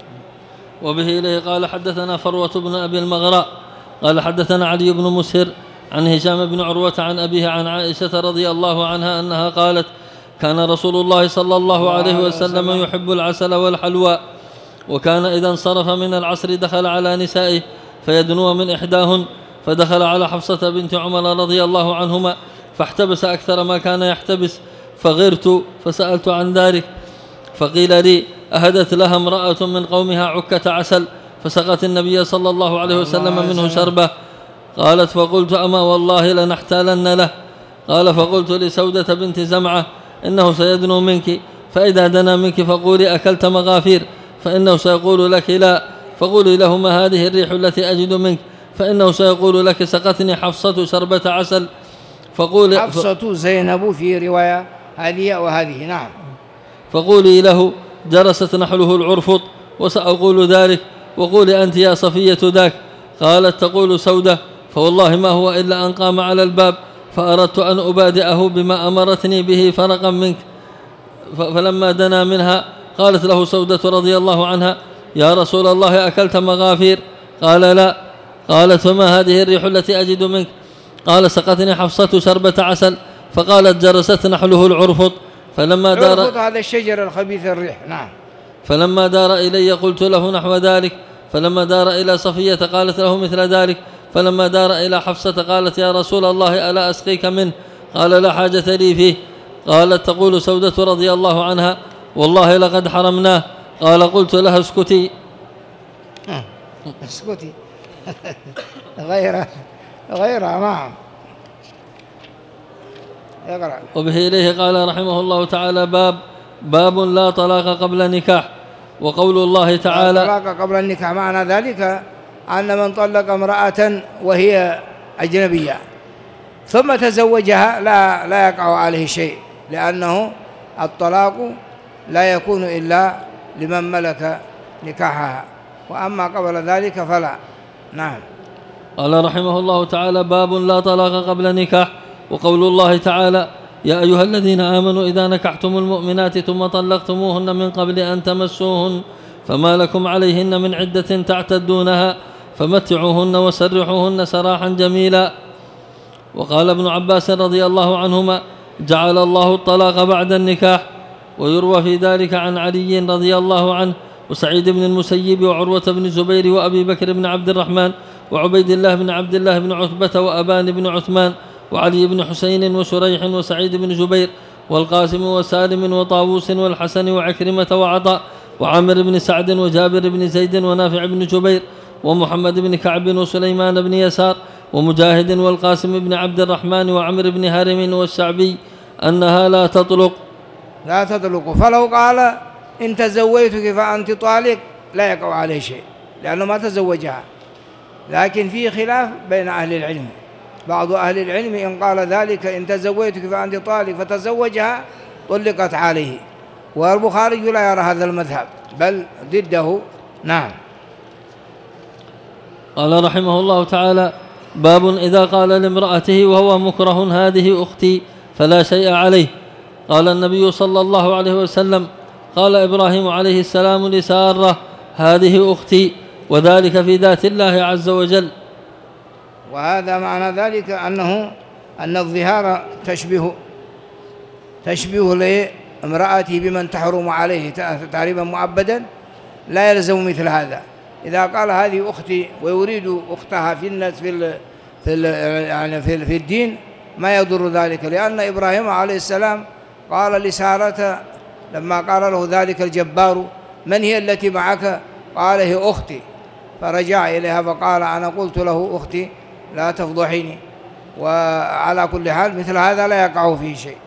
Speaker 2: وبه إليه قال: حدثنا فروة بن أبي المغراء قال: حدثنا علي بن مسهر عن هشام بن عروة عن أبيه عن عائشة رضي الله عنها أنها قالت: كان رسول الله صلى الله عليه وسلم يحب العسل والحلوى، وكان إذا انصرف من العصر دخل على نسائه فيدنو من إحداهن، فدخل على حفصة بنت عمر رضي الله عنهما فاحتبس أكثر ما كان يحتبس، فغرت فسألت عن ذلك، فقيل لي: أهدت لها امرأة من قومها عكة عسل فسقت النبي صلى الله عليه وسلم منه شربة. قالت: فقلت: أما والله لنحتالن له. قال: فقلت لسودة بنت زمعة: إنه سيدنو منك، فإذا دنا منك فقولي: أكلت مغافير، فإنه سيقول لك لا، فقولي له: ما هذه الريح التي أجد منك، فإنه سيقول لك: سقتني حفصة شربة عسل. فقولي
Speaker 1: حفصة زينب في رواية هذه وهذه. نعم.
Speaker 2: فقولي له: جرست نحله العرفط، وسأقول ذلك، وقولي أنت يا صفية ذاك. قالت: تقول سودة: فوالله ما هو إلا أن قام على الباب، فأردت أن أبادئه بما أمرتني به فرقا منك. فلما دنا منها قالت له سودة رضي الله عنها: يا رسول الله أكلت مغافير؟ قال: لا. قالت: فما هذه الريح التي أجد منك؟ قال: سقتني حفصة شربة عسل. فقالت: جرست نحله العرفط. فلما دار
Speaker 1: هذا الشجر الخبيث الريح. نعم.
Speaker 2: فلما دار إلي قلت له نحو ذلك. فلما دار إلى صفية قالت له مثل ذلك. فلما دار إلى حفصة قالت: يا رسول الله ألا أسقيك منه؟ قال: لا حاجة لي فيه. قالت: تقول سودة رضي الله عنها: والله لقد حرمناه. قال: قلت لها: اسكتي
Speaker 1: اسكتي غير غير نعم. يقرأ.
Speaker 2: وبه إليه قال رحمه الله تعالى باب باب لا طلاق قبل نكاح. وقول الله تعالى
Speaker 1: لا طلاق قبل النكاح معنى ذلك أن من طلق امرأة وهي أجنبية ثم تزوجها لا لا يقع عليه شيء، لأنه الطلاق لا يكون إلا لمن ملك نكاحها، وأما قبل ذلك فلا. نعم.
Speaker 2: قال رحمه الله تعالى باب لا طلاق قبل نكاح. وقول الله تعالى يا أيها الذين آمنوا إذا نكحتم المؤمنات ثم طلقتموهن من قبل أن تمسوهن فما لكم عليهن من عدة تعتدونها فمتعوهن وسرحوهن سراحا جميلا. وقال ابن عباس رضي الله عنهما جعل الله الطلاق بعد النكاح. ويروى في ذلك عن علي رضي الله عنه وسعيد بن المسيب وعروة بن الزبير وأبي بكر بن عبد الرحمن وعبيد الله بن عبد الله بن عتبة وأبان بن عثمان وعلي بن حسين وشريح وسعيد بن جبير والقاسم وسالم وطاووس والحسن وعكرمة وعطاء وعامر بن سعد وجابر بن زيد ونافع بن جبير ومحمد بن كعب وسليمان بن يسار ومجاهد والقاسم بن عبد الرحمن وعمر بن هرم والشعبي أنها لا تطلق
Speaker 1: لا تطلق. فلو قال إن تزوجتك فأنت طالق لا يقع عليه شيء لأنه ما تزوجها، لكن في خلاف بين أهل العلم. بعض أهل العلم إن قال ذلك إن تزوجتك فأنت طالق فتزوجها طلقت عليه، والبخاري لا يرى هذا المذهب بل ضده. نعم.
Speaker 2: قال رحمه الله تعالى باب إذا قال لامرأته وهو مكره هذه أختي فلا شيء عليه. قال النبي صلى الله عليه وسلم قال إبراهيم عليه السلام لسارة هذه أختي، وذلك في ذات الله عز وجل.
Speaker 1: وهذا معنى ذلك أنه أن الظهار تشبه تشبه لامرأته بمن تحرم عليه تعريبا مؤبدا، لا يلزم مثل هذا. إذا قال هذه أختي ويريد أختها في الناس في ال في ال يعني في, في الدين ما يضر ذلك، لأن إبراهيم عليه السلام قال لسارة لما قال له ذلك الجبار من هي التي معك؟ قال هي أختي، فرجع إليها فقال أنا قلت له أختي لا تفضحيني. وعلى كل حال مثل هذا لا يقع فيه شيء.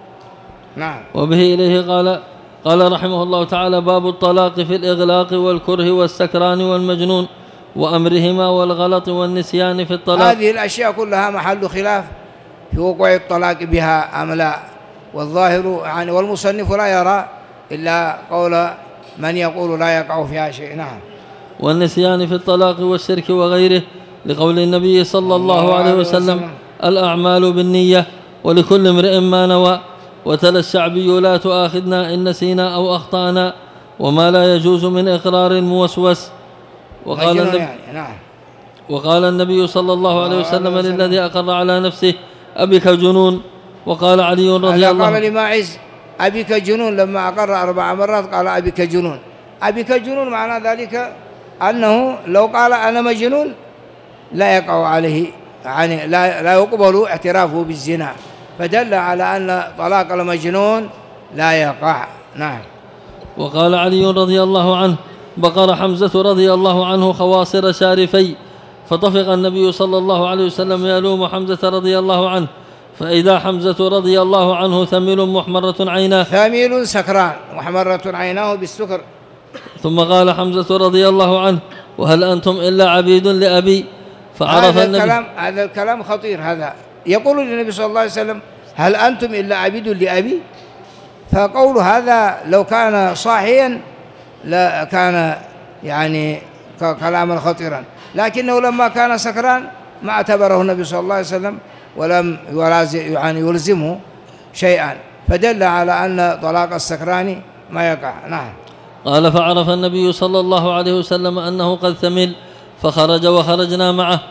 Speaker 1: نعم.
Speaker 2: وبه إليه قال قال رحمه الله تعالى باب الطلاق في الإغلاق والكره والسكران والمجنون وأمرهما والغلط والنسيان في الطلاق.
Speaker 1: هذه الأشياء كلها محل خلاف في وقوع الطلاق بها أم لا، والظاهر يعني والمصنف لا يرى إلا قول من يقول لا يقع فيها شيء. نعم.
Speaker 2: والنسيان في الطلاق والشرك وغيره، لقول النبي صلى الله عليه وسلم الأعمال بالنية ولكل امرئ ما نوى. وتلا الشعبي لا تؤاخذنا إن نسينا أو أخطأنا وما لا يجوز من إقرار موسوس. وقال النبي, يعني. نعم. وقال النبي صلى الله عليه وسلم للذي أقر على نفسه أبك جنون. وقال علي رضي الله عنه
Speaker 1: قال لماعز أبك جنون لما أقر أربع مرات قال أبك جنون. أبك جنون معنى ذلك أنه لو قال أنا مجنون لا يقع عليه يعني لا, لا يقبل اعترافه بالزنا، فدل على أن طلاق المجنون لا يقع. نعم.
Speaker 2: وقال علي رضي الله عنه بقر حمزة رضي الله عنه خواصر شارفي، فطفق النبي صلى الله عليه وسلم يلوم حمزة رضي الله عنه، فإذا حمزة رضي الله عنه ثمل محمرة عيناه
Speaker 1: ثميل سكران محمرة عيناه بالسكر.
Speaker 2: ثم قال حمزة رضي الله عنه وهل أنتم إلا عبيد لأبي؟ فعرف
Speaker 1: هذا
Speaker 2: النبي
Speaker 1: الكلام هذا الكلام خطير. هذا يقول للنبي صلى الله عليه وسلم هل أنتم إلا عبيد لأبي؟ فقول هذا لو كان صاحيا لا كان يعني كلاما خطيرا، لكنه لما كان سكران ما اعتبره النبي صلى الله عليه وسلم ولم يعني يلزمه شيئا، فدل على أن طلاق السكران ما يقع. نعم.
Speaker 2: قال فعرف النبي صلى الله عليه وسلم أنه قد ثمل فخرج وخرجنا معه.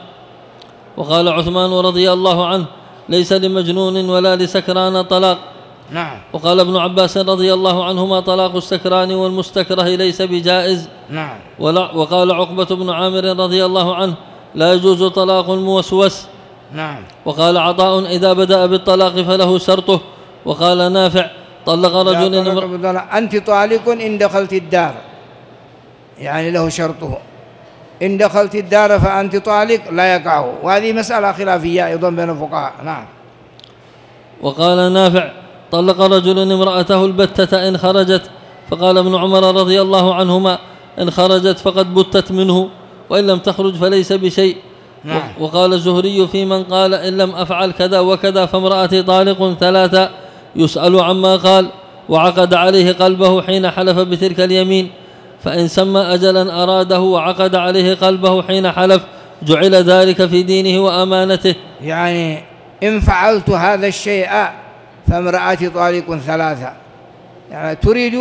Speaker 2: وقال عثمان رضي الله عنه ليس لمجنون ولا لسكران طلاق.
Speaker 1: نعم.
Speaker 2: وقال ابن عباس رضي الله عنهما طلاق السكران والمستكره ليس بجائز.
Speaker 1: نعم.
Speaker 2: وقال عقبة بن عامر رضي الله عنه لا يجوز طلاق الموسوس.
Speaker 1: نعم.
Speaker 2: وقال عطاء إذا بدأ بالطلاق فله شرطه. وقال نافع طلق رجل
Speaker 1: أنت طالق إن دخلت الدار، يعني له شرطه، إن دخلت الدار فأنت طالق لا يقع. وهذه مسألة خلافية أيضا بين الفقهاء. نعم.
Speaker 2: وقال نافع: طلق رجل امرأته البتة إن خرجت، فقال ابن عمر رضي الله عنهما: إن خرجت فقد بتت منه، وإن لم تخرج فليس بشيء. نعم. وقال الزهري في من قال: إن لم أفعل كذا وكذا فامرأتي طالق ثلاثة، يسأل عما قال، وعقد عليه قلبه حين حلف بتلك اليمين، فإن سمى أجلا أراده وعقد عليه قلبه حين حلف جعل ذلك في دينه وأمانته.
Speaker 1: يعني إن فعلت هذا الشيء فامرأتي طالق ثلاثة، يعني تريد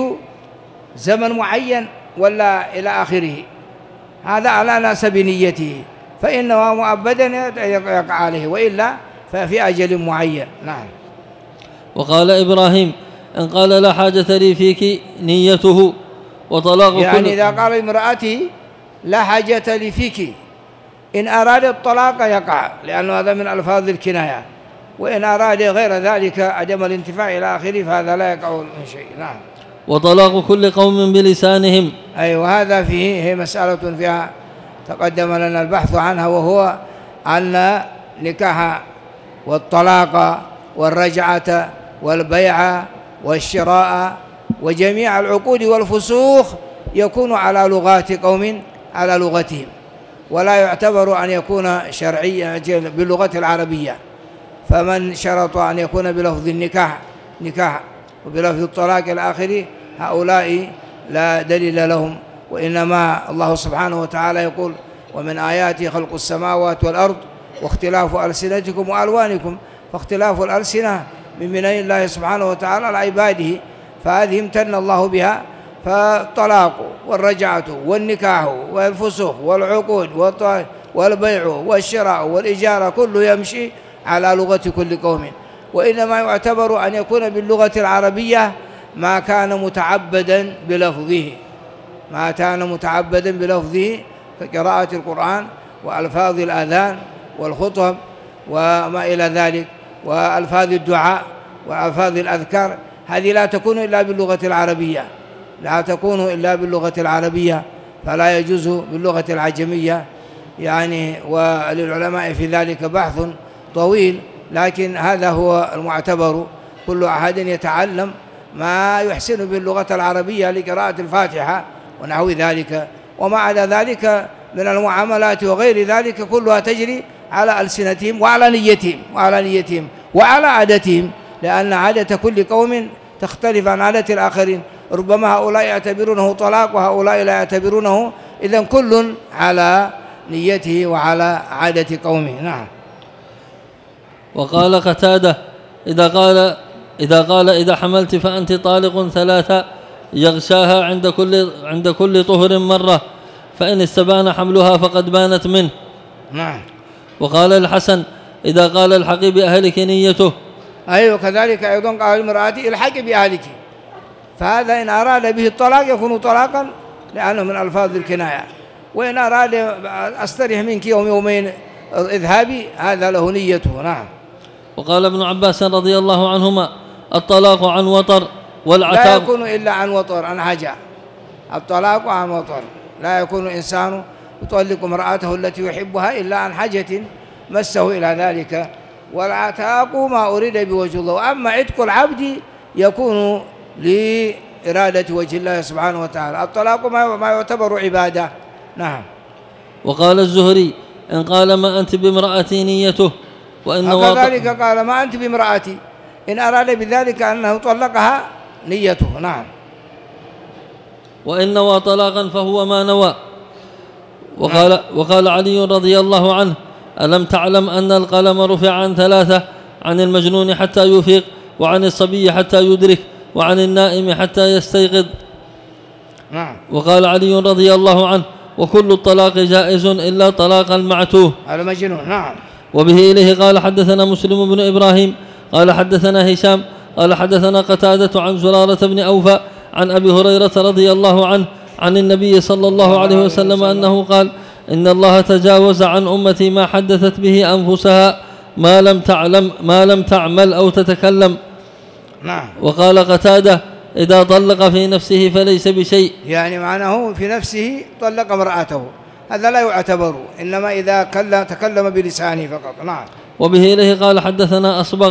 Speaker 1: زمن معين ولا إلى آخره، هذا على نسب نيته، فإنه مؤبدا يقع عليه، وإلا ففي أجل معين. نعم.
Speaker 2: وقال إبراهيم: إن قال لا حاجة لي فيك نيته وطلاق كل،
Speaker 1: يعني إذا قال امرأته لا حاجة لي فيك، إن أراد الطلاق يقع، لأنه هذا من ألفاظ الكناية، وإن أراد غير ذلك عدم الانتفاع إلى آخره فهذا لا يقع من شيء. نعم.
Speaker 2: وطلاق كل قوم بلسانهم.
Speaker 1: أي أيوة، وهذا فيه هي مسألة فيها تقدم لنا البحث عنها، وهو أن نكاح والطلاق والرجعة والبيع والشراء وجميع العقود والفسوخ يكون على لغات قوم، على لغتهم، ولا يعتبر أن يكون شرعيا باللغة العربية. فمن شرط أن يكون بلفظ النكاح نكاح وبلفظ الطلاق الآخر هؤلاء لا دليل لهم، وإنما الله سبحانه وتعالى يقول: ومن آياته خلق السماوات والأرض واختلاف ألسنتكم وألوانكم، فاختلاف الألسنة من منن الله سبحانه وتعالى على عباده، فهذه امتن الله بها. فالطلاق والرجعة والنكاح والفسوخ والعقود والبيع والشراء والإجارة كله يمشي على لغة كل قوم، وإنما يعتبر أن يكون باللغة العربية ما كان متعبدا بلفظه، ما كان متعبدا بلفظه كقراءة القرآن وألفاظ الآذان والخطب وما إلى ذلك، وألفاظ الدعاء وألفاظ الأذكار، هذه لا تكون إلا باللغة العربية، لا تكون إلا باللغة العربية، فلا يجوز باللغة العجمية. يعني وللعلماء في ذلك بحث طويل، لكن هذا هو المعتبر. كل أحد يتعلم ما يحسن باللغة العربية لقراءة الفاتحة ونحو ذلك، وما عدا ذلك من المعاملات وغير ذلك كلها تجري على ألسنتهم وعلى نيتهم وعلى نيتهم وعلى عادتهم، لأن عادة كل قوم تختلف عن عادة الآخرين، ربما هؤلاء يعتبرونه طلاق وهؤلاء لا يعتبرونه، إذن كل على نيته وعلى عادة قومه. نعم.
Speaker 2: وقال قتادة: إذا قال إذا قال إذا حملت فأنت طالق ثلاثة يغشاها عند كل عند كل طهر مرة، فإن استبان حملها فقد بانت منه.
Speaker 1: نعم.
Speaker 2: وقال الحسن: إذا قال الحقي بأهلك نيته.
Speaker 1: أيوة، كذلك أيضا قال المرأة الحقي بأهلك، فهذا إن أراد به الطلاق يكون طلاقا لأنه من ألفاظ الكناية، وإن أراد أستريح منك يوم يومين اذهبي هذا له نيته. نعم.
Speaker 2: وقال ابن عباس رضي الله عنهما: الطلاق عن وطر والعتاق
Speaker 1: لا يكون إلا عن وطر، عن حاجة. الطلاق عن وطر، لا يكون إنسان يطلق امرأته التي يحبها إلا عن حاجة مسه إلى ذلك. والعتاق ما أريد بوجه الله، أما عتق العبد يكون لإرادة وجه الله سبحانه وتعالى. الطلاق ما يعتبر عبادة. نعم.
Speaker 2: وقال الزهري: إن قال ما أنت بامرأتي نيته، وإن
Speaker 1: وكذلك قال ما أنت بامرأتي، إن أراد بذلك أنه طلقها نيته. نعم.
Speaker 2: وإن نوى طلاقا فهو ما نوى. وقال, نعم. وقال علي رضي الله عنه: ألم تعلم أن القلم رفع عن ثلاثة، عن المجنون حتى يفيق، وعن الصبي حتى يدرك، وعن النائم حتى يستيقظ.
Speaker 1: نعم.
Speaker 2: وقال علي رضي الله عنه: وكل الطلاق جائز إلا طلاق المعتوه
Speaker 1: المجنون. نعم.
Speaker 2: وبه إليه قال حدثنا مسلم بن إبراهيم قال حدثنا هشام قال حدثنا قتادة عن زرارة بن أوفى عن أبي هريرة رضي الله عنه عن النبي صلى الله عليه وسلم أنه قال: إن الله تجاوز عن أمتي ما حدثت به أنفسها ما لم تعلم ما لم تعمل أو تتكلم.
Speaker 1: نعم.
Speaker 2: وقال قتادة: إذا طلق في نفسه فليس بشيء،
Speaker 1: يعني معناه في نفسه طلق امرأته، هذا لا يعتبر، إنما إذا تكلم بلسانه فقط. نعم.
Speaker 2: وبه إليه قال حدثنا أصبغ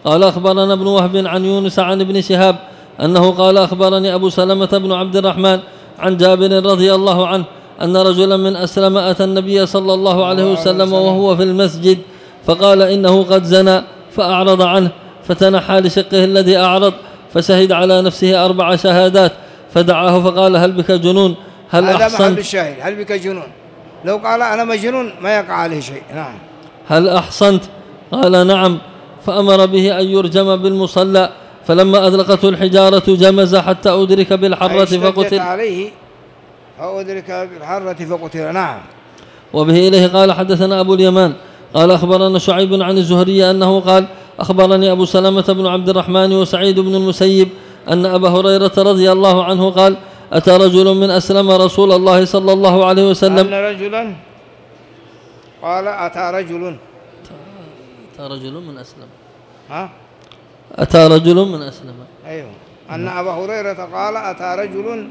Speaker 2: قال أخبرنا ابن وهب عن يونس عن ابن شهاب أنه قال أخبرني أبو سلمة بن عبد الرحمن عن جابر رضي الله عنه أن رجلا من أسلم أتى النبي صلى الله عليه وسلم وهو في المسجد فقال إنه قد زنى فأعرض عنه فتنحى لشقه الذي أعرض فشهد على نفسه أربع شهادات فدعاه فقال هل بك جنون هل
Speaker 1: هذا
Speaker 2: أحسنت
Speaker 1: محل الشاهد هل بك جنون لو قال أنا مجنون ما يقع عليه شيء. نعم.
Speaker 2: هل أحسنت قال نعم فأمر به أن يرجم بالمصلى فلما أدركته الحجارة جمز حتى أدرك بالحرة فقتل
Speaker 1: عليه فأدرك بالحرة فقتل. نعم.
Speaker 2: وبه إليه قال حدثنا أبو اليمان قال أخبرنا شعيب عن الزهري أنه قال أخبرني أبو سلمة بن عبد الرحمن وسعيد بن المسيب أن أبا هريرة رضي الله عنه قال أتى رجل من أسلم رسول الله صلى الله عليه وسلم
Speaker 1: أن رجلا قال أتى رجل
Speaker 2: أتى رجل من أسلم
Speaker 1: ها
Speaker 2: أتى رجل من أسلم
Speaker 1: أيوه أن أبا هريرة قال أتى رجل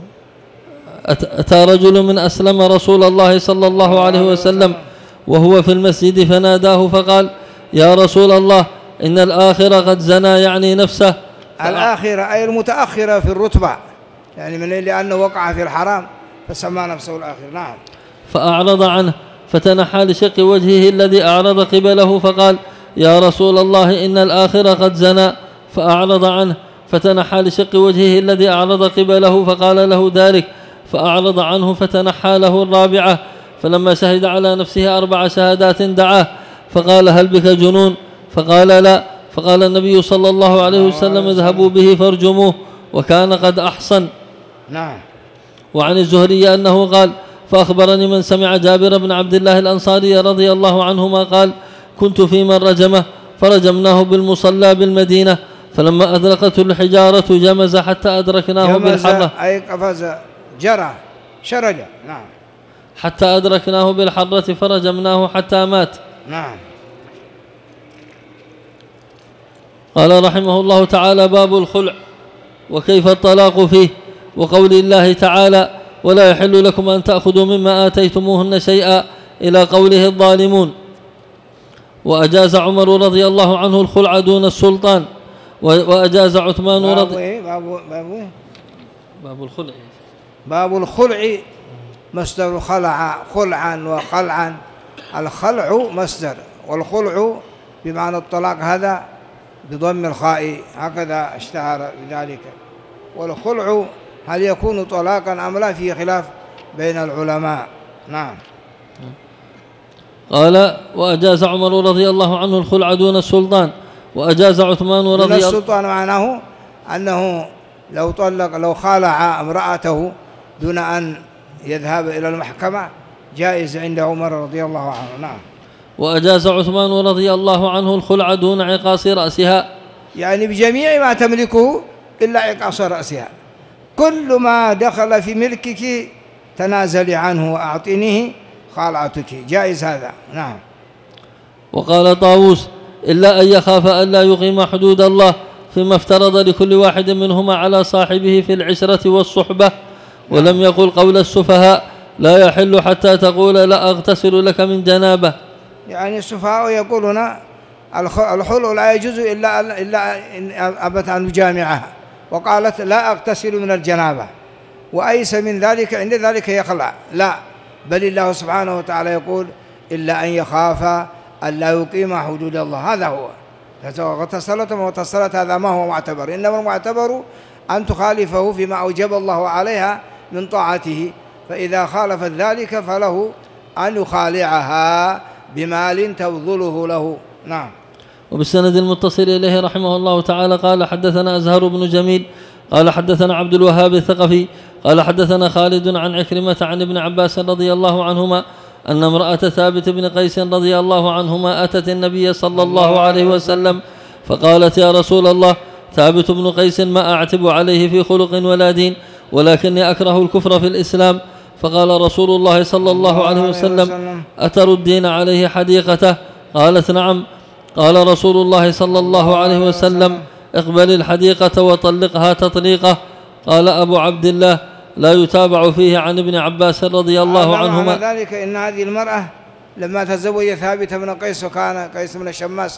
Speaker 2: أتى رجل من أسلم رسول الله صلى الله عليه وسلم وهو في المسجد فناداه فقال يا رسول الله إن الآخرة قد زنى يعني نفسه.
Speaker 1: الآخرة أي المتأخرة في الرتبة يعني من لأنه وقع في الحرام فسمى نفسه الآخر. نعم.
Speaker 2: فأعرض عنه فتنحى لشق وجهه الذي أعرض قبله فقال يا رسول الله إن الآخرة قد زنى فأعرض عنه فتنحى لشق وجهه الذي أعرض قبله فقال له ذلك فأعرض عنه فتنحى له الرابعة فلما شهد على نفسه أربع شهادات دعاه فقال هل بك جنون فقال لا فقال النبي صلى الله عليه وسلم اذهبوا به فارجموه وكان قد أحصن.
Speaker 1: نعم.
Speaker 2: وعن الزهري أنه قال فأخبرني من سمع جابر بن عبد الله الأنصاري رضي الله عنهما قال كنت في من رجمه فرجمناه بالمصلى بالمدينة فلما أدركته الحجارة جمز حتى أدركناه بالحرة
Speaker 1: أي قفز جرى شرج. نعم.
Speaker 2: حتى أدركناه بالحرة فرجمناه حتى مات.
Speaker 1: نعم.
Speaker 2: قال رحمه الله تعالى باب الخلع وكيف الطلاق فيه وقول الله تعالى ولا يحل لكم أن تأخذوا مما آتيتموهن شيئا إلى قوله الظالمون. وأجاز عمر رضي الله عنه الخلع دون السلطان وأجاز عثمان رضي
Speaker 1: باب باب
Speaker 2: باب الخلع
Speaker 1: باب الخلع مصدر خلع خلعا وخلعا. الخلع مصدر والخلع بمعنى الطلاق هذا بضم الخاء هكذا اشتهر بذلك. والخلع هل يكون طلاقا أم لا فيه خلاف بين العلماء. نعم.
Speaker 2: قال وأجاز عمر رضي الله عنه الخلع دون السلطان وأجاز عثمان رضي الله عنه.
Speaker 1: السلطان معناه أنه لو طلق لو خالع امرأته دون أن يذهب إلى المحكمة جائز عند عمر رضي الله عنه. نعم.
Speaker 2: وأجاز عثمان رضي الله عنه الخلع دون عقاص رأسها
Speaker 1: يعني بجميع ما تملكه إلا عقاص رأسها. كل ما دخل في ملكك تنازلي عنه وأعطنيه خالعتك جائز هذا. نعم.
Speaker 2: وقال طاووس إلا أن يخاف أن لا يقيم حدود الله فيما افترض لكل واحد منهما على صاحبه في العشرة والصحبة. ولم يقل قول السفهاء لا يحل حتى تقول لا أغتسل لك من جنابه.
Speaker 1: يعني السفهاء يقولون الحلو لا يجوز إلا إلا إن أبت أن يجامعها وقالت لا أغتسل من الجنابة وأيس من ذلك عند ذلك يخلع. لا بل الله سبحانه وتعالى يقول إلا أن يخاف أن لا يقيم حدود الله. هذا هو اغتسلت وغتسلت هذا ما هو معتبر. إنما المعتبر أن تخالفه فيما أوجب الله عليها من طاعته فإذا خالفت ذلك فله أن يخالعها بمال تبذله له. نعم.
Speaker 2: وبالسند المتصل إليه رحمه الله تعالى قال حدثنا أزهر بن جميل قال حدثنا عبد الوهاب الثقفي قال حدثنا خالد عن عكرمة عن ابن عباس رضي الله عنهما أن امرأة ثابت بن قيس رضي الله عنهما أتت النبي صلى الله عليه وسلم فقالت يا رسول الله ثابت بن قيس ما أعتب عليه في خلق ولا دين ولكني أكره الكفر في الإسلام. فقال رسول الله صلى الله عليه وسلم أتردين عليه حديقته؟ قالت نعم. قال رسول الله صلى الله عليه وسلم اقبل الحديقة وطلقها تطليقة. قال أبو عبد الله لا يتابع فيه عن ابن عباس رضي الله عنهما.
Speaker 1: على ذلك إن هذه المرأة لما تزوج ثابت بن قيس وكان قيس بن شماس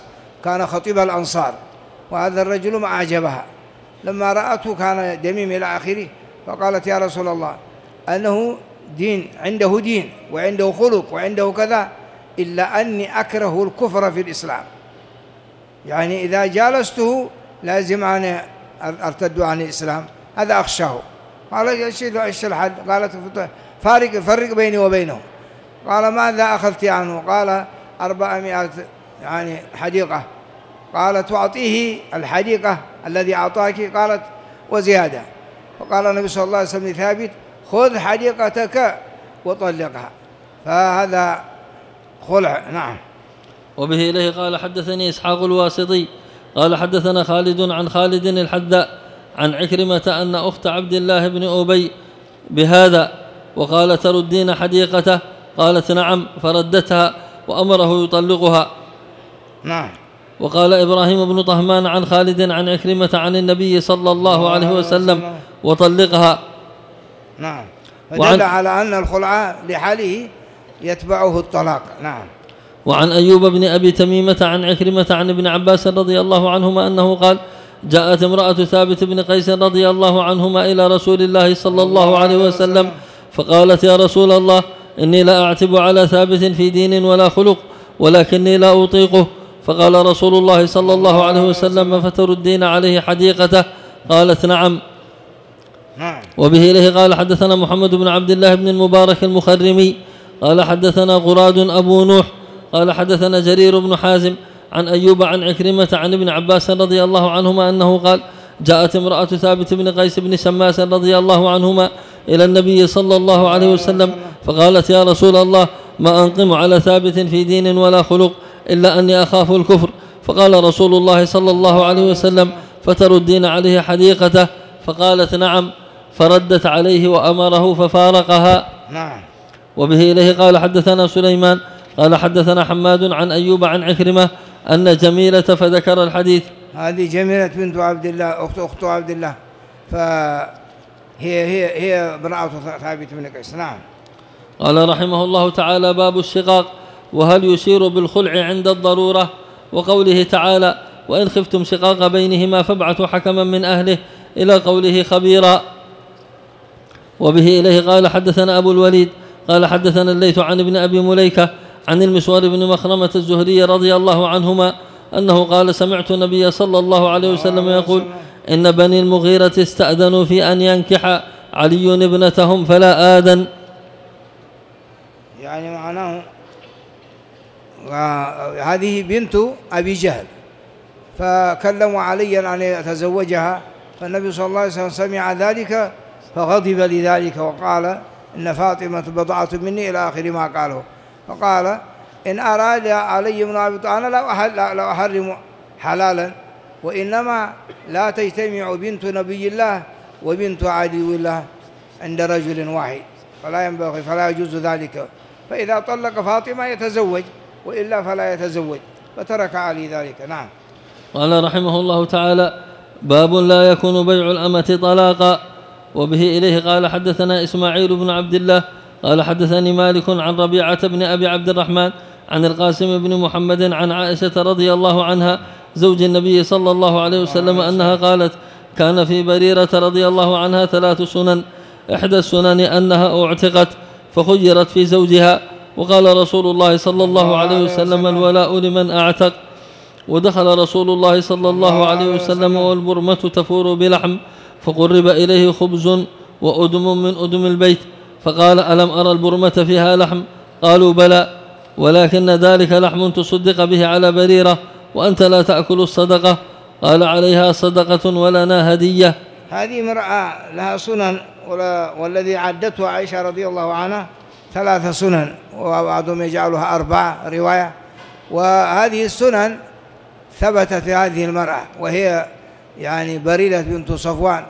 Speaker 1: كان خطيب الأنصار، وهذا الرجل ما أعجبها، لما رأته كان دميم إلى آخره، فقالت يا رسول الله أنه دين، عنده دين وعنده خلق وعنده كذا، إلا أني أكره الكفر في الإسلام، يعني إذا جالسته لازم أن أرتد عن الإسلام، هذا أخشاه. قال إيش الحد؟ قالت فارق فرق بيني وبينه. قال ماذا أخذت عنه؟ قال أربعمائة يعني حديقة. قالت وأعطيه الحديقة الذي أعطاك، قالت وزيادة. فقال النبي صلى الله عليه وسلم لثابت خذ حديقتك وطلقها، فهذا خلع. نعم.
Speaker 2: وبه إليه قال حدثني إسحاق الواسطي قال حدثنا خالد عن خالد الحذاء عن عكرمة أن أخت عبد الله بن أبي بهذا، وقال تردين حديقته؟ قالت نعم، فردتها وأمره يطلقها.
Speaker 1: نعم.
Speaker 2: وقال إبراهيم بن طهمان عن خالد عن عكرمة عن النبي صلى الله عليه وسلم وطلقها.
Speaker 1: نعم. فدل على أن الخلع لحاله يتبعه الطلاق. نعم.
Speaker 2: وعن أيوب بن أبي تميمة عن عكرمة عن ابن عباس رضي الله عنهما أنه قال جاءت امرأة ثابت بن قيس رضي الله عنهما إلى رسول الله صلى الله عليه وسلم فقالت يا رسول الله إني لا أعتب على ثابت في دين ولا خلق، ولكني لا أطيقه. فقال رسول الله صلى الله عليه وسلم فتردين عليه حديقته؟ قالت نعم. وبه إليه قال حدثنا محمد بن عبد الله بن المبارك المخرمي قال حدثنا غراد أبو نوح قال حدثنا جرير بن حازم عن أيوب عن عكرمة عن ابن عباس رضي الله عنهما أنه قال جاءت امرأة ثابت بن قيس بن شماس رضي الله عنهما إلى النبي صلى الله عليه وسلم فقالت يا رسول الله ما أنقم على ثابت في دين ولا خلق إلا أني أخاف الكفر. فقال رسول الله صلى الله عليه وسلم فتردين عليه حديقته؟ فقالت نعم، فردت عليه وأمره ففارقها.
Speaker 1: نعم.
Speaker 2: وبه إليه قال حدثنا سليمان قال حدثنا حماد عن أيوب عن عكرمة أن جميلة فذكر الحديث.
Speaker 1: هذه جميلة بنت عبد الله أخت أخت عبد الله، فهي هي هي امرأة ثابت بن قيس. نعم.
Speaker 2: قال رحمه الله تعالى باب الشقاق، وهل يشير بالخلع عند الضرورة؟ وقوله تعالى وإن خفتم شقاق بينهما فابعثوا حكما من أهله إلى قوله خبيرا. وبه إليه قال حدثنا أبو الوليد قال حدثنا الليث عن ابن أبي مليكة عن المسور بن مخرمة الزهري رضي الله عنهما أنه قال سمعت النبي صلى الله عليه وسلم يقول إن بني المغيرة استأذنوا في أن ينكح علي ابنتهم فلا آذن.
Speaker 1: يعني معناه هذه بنت أبي جهل، فكلموا عليا أن يتزوجها، فالنبي صلى الله عليه وسلم سمع ذلك فغضب لذلك وقال إن فاطمة بضعة مني إلى آخر ما قاله. فقال إن أراد علي بن أبي طالب لا أحرم حلالا، وإنما لا تجتمع بنت نبي الله وبنت عدو الله عند رجل واحد، فلا ينبغي فلا يجوز ذلك، فإذا طلق فاطمة يتزوج وإلا فلا يتزوج، فترك علي ذلك. نعم.
Speaker 2: قال رحمه الله تعالى باب لا يكون بيع الأمة طلاقا. وبه إليه قال حدثنا إسماعيل بن عبد الله قال حدثني مالك عن ربيعة بن أبي عبد الرحمن عن القاسم بن محمد عن عائشة رضي الله عنها زوج النبي صلى الله عليه وسلم أنها قالت كان في بريرة رضي الله عنها ثلاث سنن، إحدى السنن أنها أعتقت فخيرت في زوجها، وقال رسول الله صلى الله عليه وسلم الولاء لمن أعتق. ودخل رسول الله صلى الله عليه وسلم والبرمة تفور بلحم، فقرب إليه خبز وأدم من أدم البيت، فقال ألم أرى البرمة فيها لحم؟ قالوا بلى، ولكن ذلك لحم تصدق به على بريرة وأنت لا تأكل الصدقة. قال عليها صدقة ولنا هدية.
Speaker 1: هذه مرأة لها سنن، والذي عدته عائشة رضي الله عنها ثلاث سنن، وبعضهم يجعلها أربعة رواية. وهذه السنن ثبتت في هذه المرأة، وهي يعني بريرة بنت صفوان،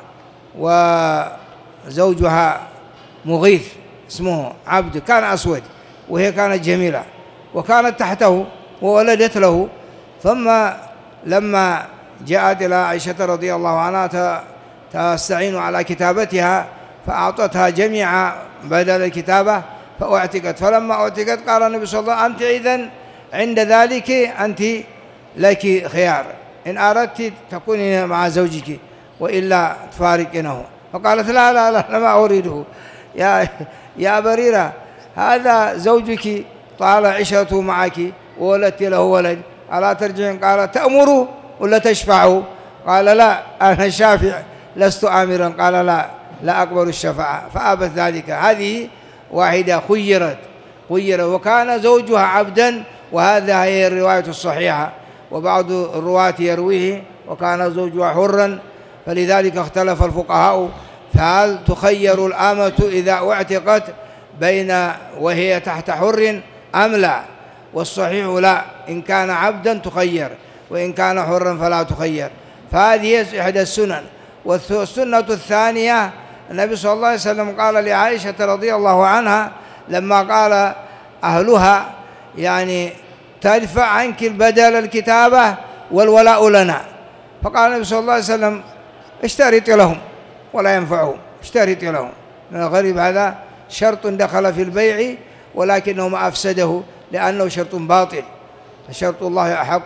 Speaker 1: وزوجها مغيث اسمه عبد كان أسود، وهي كانت جميلة وكانت تحته وولدت له. ثم لما جاءت إلى عائشة رضي الله عنها تستعين على كتابتها فأعطتها جميع بدل الكتابة فأعتقت. فلما أعتقت قال النبي صلى الله عليه وسلم أنت إذن عند ذلك أنت لك خيار، إن أردت تكوني مع زوجك وإلا تفارقينه. فقالت لا لا لا ما أريده يا يا بريرة، هذا زوجك طال عشرته معك وولدت له ولد، ألا ترجعين؟ قال تأمروا ولا تشفعوا؟ قال لا أنا شافع لست آمرا. قال لا لا أقبل الشفاعة، فأبت ذلك. هذه واحدة خيرت خيرت وكان زوجها عبدا، وهذا هي الرواية الصحيحة، وبعض الرواة يرويه وكان زوجها حرا، فلذلك اختلف الفقهاء فهل تخير الآمة إذا اعتقت بين وهي تحت حر أم لا؟ والصحيح لا، إن كان عبدا تخير، وإن كان حرا فلا تخير. فهذه إحدى السنن. والسنة الثانية النبي صلى الله عليه وسلم قال لعائشة رضي الله عنها لما قال أهلها يعني تدفع عنك البدل الكتابة والولاء لنا، فقال النبي صلى الله عليه وسلم اشترط لهم ولا ينفعهم، اشترط لهم. من الغريب هذا شرط دخل في البيع ولكنه ما أفسده لأنه شرط باطل، فشرط الله أحق،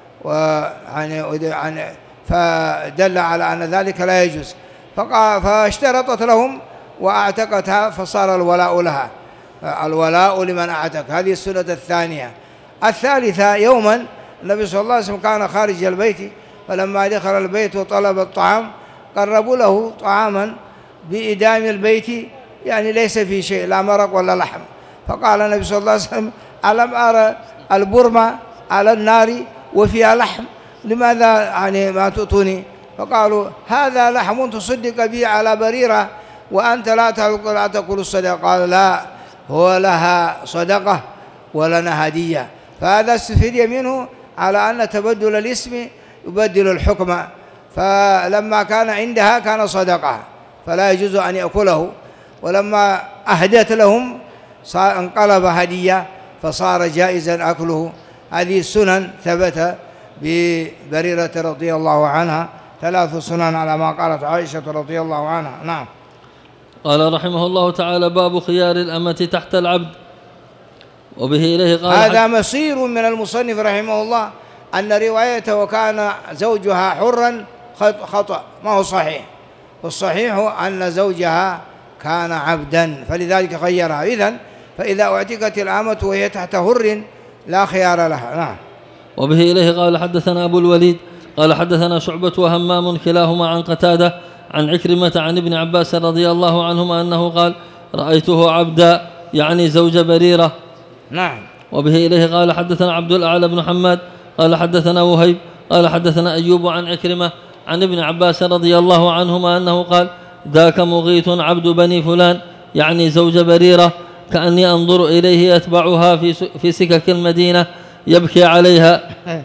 Speaker 1: ويعني فدل على أن ذلك لا يجوز. فاشترطت لهم وأعتقتها فصار الولاء لها، الولاء لمن أعتق. هذه السنة الثانية. الثالثة يوما النبي صلى الله عليه وسلم كان خارج البيت، فلما دخل البيت وطلب الطعام قربوا له طعاما بإدام البيت، يعني ليس فيه شيء لا مرق ولا لحم. فقال النبي صلى الله عليه وسلم ألم أرى البرمة على النار وفيها لحم، لماذا يعني ما تؤتوني؟ فقالوا هذا لحم تصدق به على بريرة وأنت لا تأكل الصدقة. قال لا، هو لها صدقة ولنا هدية. فهذا استفيد منه على أن تبدل الاسم يبدل الحكم، فلما كان عندها كان صدقة فلا يجوز أن يأكله، ولما أهدت لهم انقلب هدية فصار جائزا أكله. هذه السنن ثبت ببريرة رضي الله عنها، ثلاث سنن على ما قالت عائشة رضي الله عنها. نعم.
Speaker 2: قال رحمه الله تعالى: باب خيار الأمة تحت العبد. وبه إليه قال:
Speaker 1: هذا مصير من المصنف رحمه الله أن روايته وكان زوجها حرا خطأ، ما هو صحيح. والصحيح أن زوجها كان عبدا، فلذلك خيرها. إذن فإذا اعتقت الأمة وهي تحت حر لا خيار لها. نعم.
Speaker 2: وبه إليه قال: حدثنا أبو الوليد قال حدثنا شعبة وهمام كلاهما عن قتادة عن عكرمة عن ابن عباس رضي الله عنهما أنه قال: رأيته عبدا، يعني زوج بريرة.
Speaker 1: نعم.
Speaker 2: وبه إليه قال: حدثنا عبد الأعلى بن حماد قال حدثنا وهيب قال حدثنا أيوب عن عكرمة عن ابن عباس رضي الله عنهما أنه قال: ذاك مغيث عبد بني فلان، يعني زوج بريرة، كأني أنظر إليه يتبعها في في سكك المدينة يبكي عليها.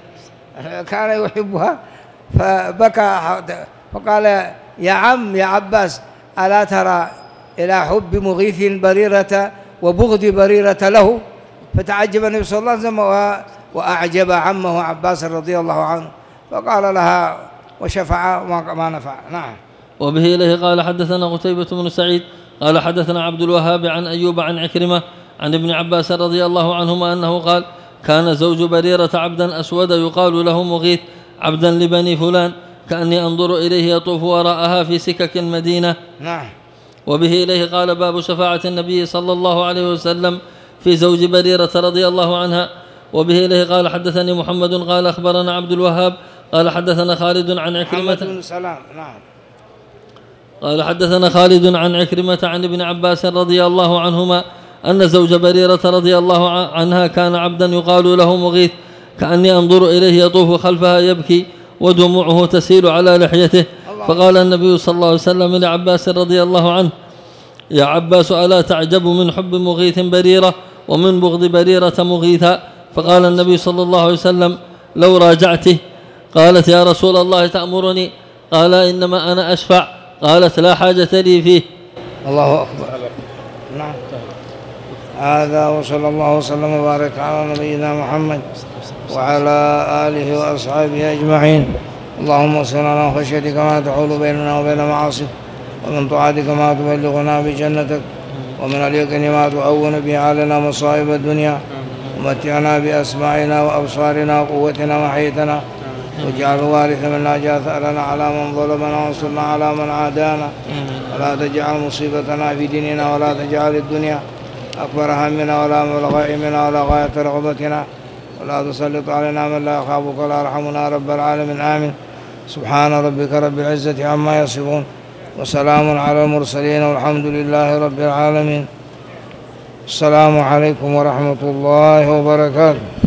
Speaker 1: كان يحبها فبكى، فقال: يا عم يا عباس، ألا ترى إلى حب مغيث بريرة وبغض بريرة له؟ فتعجب النبي صلى الله عليه وسلم وأعجب عمه عباس رضي الله عنه، فقال لها وشفع ما نفع. نعم.
Speaker 2: وبه إليه قال: حدثنا قتيبة بن سعيد قال حدثنا عبد الوهاب عن أيوب عن عكرمة عن ابن عباس رضي الله عنهما أنه قال: كان زوج بريرة عبدا أسود يقال له مغيث، عبدا لبني فلان، كأني أنظر إليه يطوف وراءها في سكك المدينة.
Speaker 1: نعم.
Speaker 2: وبه إليه قال: باب شفاعة النبي صلى الله عليه وسلم في زوج بريرة رضي الله عنها. وبه إليه قال: حدثني محمد قال أخبرنا عبد الوهاب قال حدثنا خالد عن عكرمة
Speaker 1: بن سلام. نعم.
Speaker 2: قال حدثنا خالد عن عكرمة عن ابن عباس رضي الله عنهما أن زوج بريرة رضي الله عنها كان عبدا يقال له مغيث، كأني أنظر إليه يطوف خلفها يبكي ودموعه تسيل على لحيته. فقال النبي صلى الله عليه وسلم لعباس رضي الله عنه: يا عباس، ألا تعجب من حب مغيث بريرة ومن بغض بريرة مغيثا؟ فقال النبي صلى الله عليه وسلم: لو راجعته. قالت: يا رسول الله تأمرني؟ قال: إنما أنا أشفع. قالت: لا حاجة لي فيه.
Speaker 1: الله أكبر. نعم. هذا وصلى الله وسلم وبارك على نبينا محمد وعلى آله وأصحابه أجمعين. اللهم اغفر لنا خشيتك ما تحول بيننا وبين معاصيك، ومن طاعتك ما تبلغنا بجنتك، ومن اليقين ما تهون به علينا مصائب الدنيا، ومتعنا بأسماعنا وأبصارنا وقوتنا وحيتنا، واجعل الوارث منا، اجعل ثأرنا على من ظلمنا، وانصرنا على من عادانا، ولا تجعل مصيبتنا في ديننا، ولا تجعل الدنيا أكبر همنا ولا مبلغ علمنا ولا غاية رغبتنا، ولا تسلط علينا من لا يخافك ولا يرحمنا رب العالمين. آمين. سبحان ربك رب العزة عما يصفون، وسلام على المرسلين، والحمد لله رب العالمين. السلام عليكم ورحمة الله وبركاته.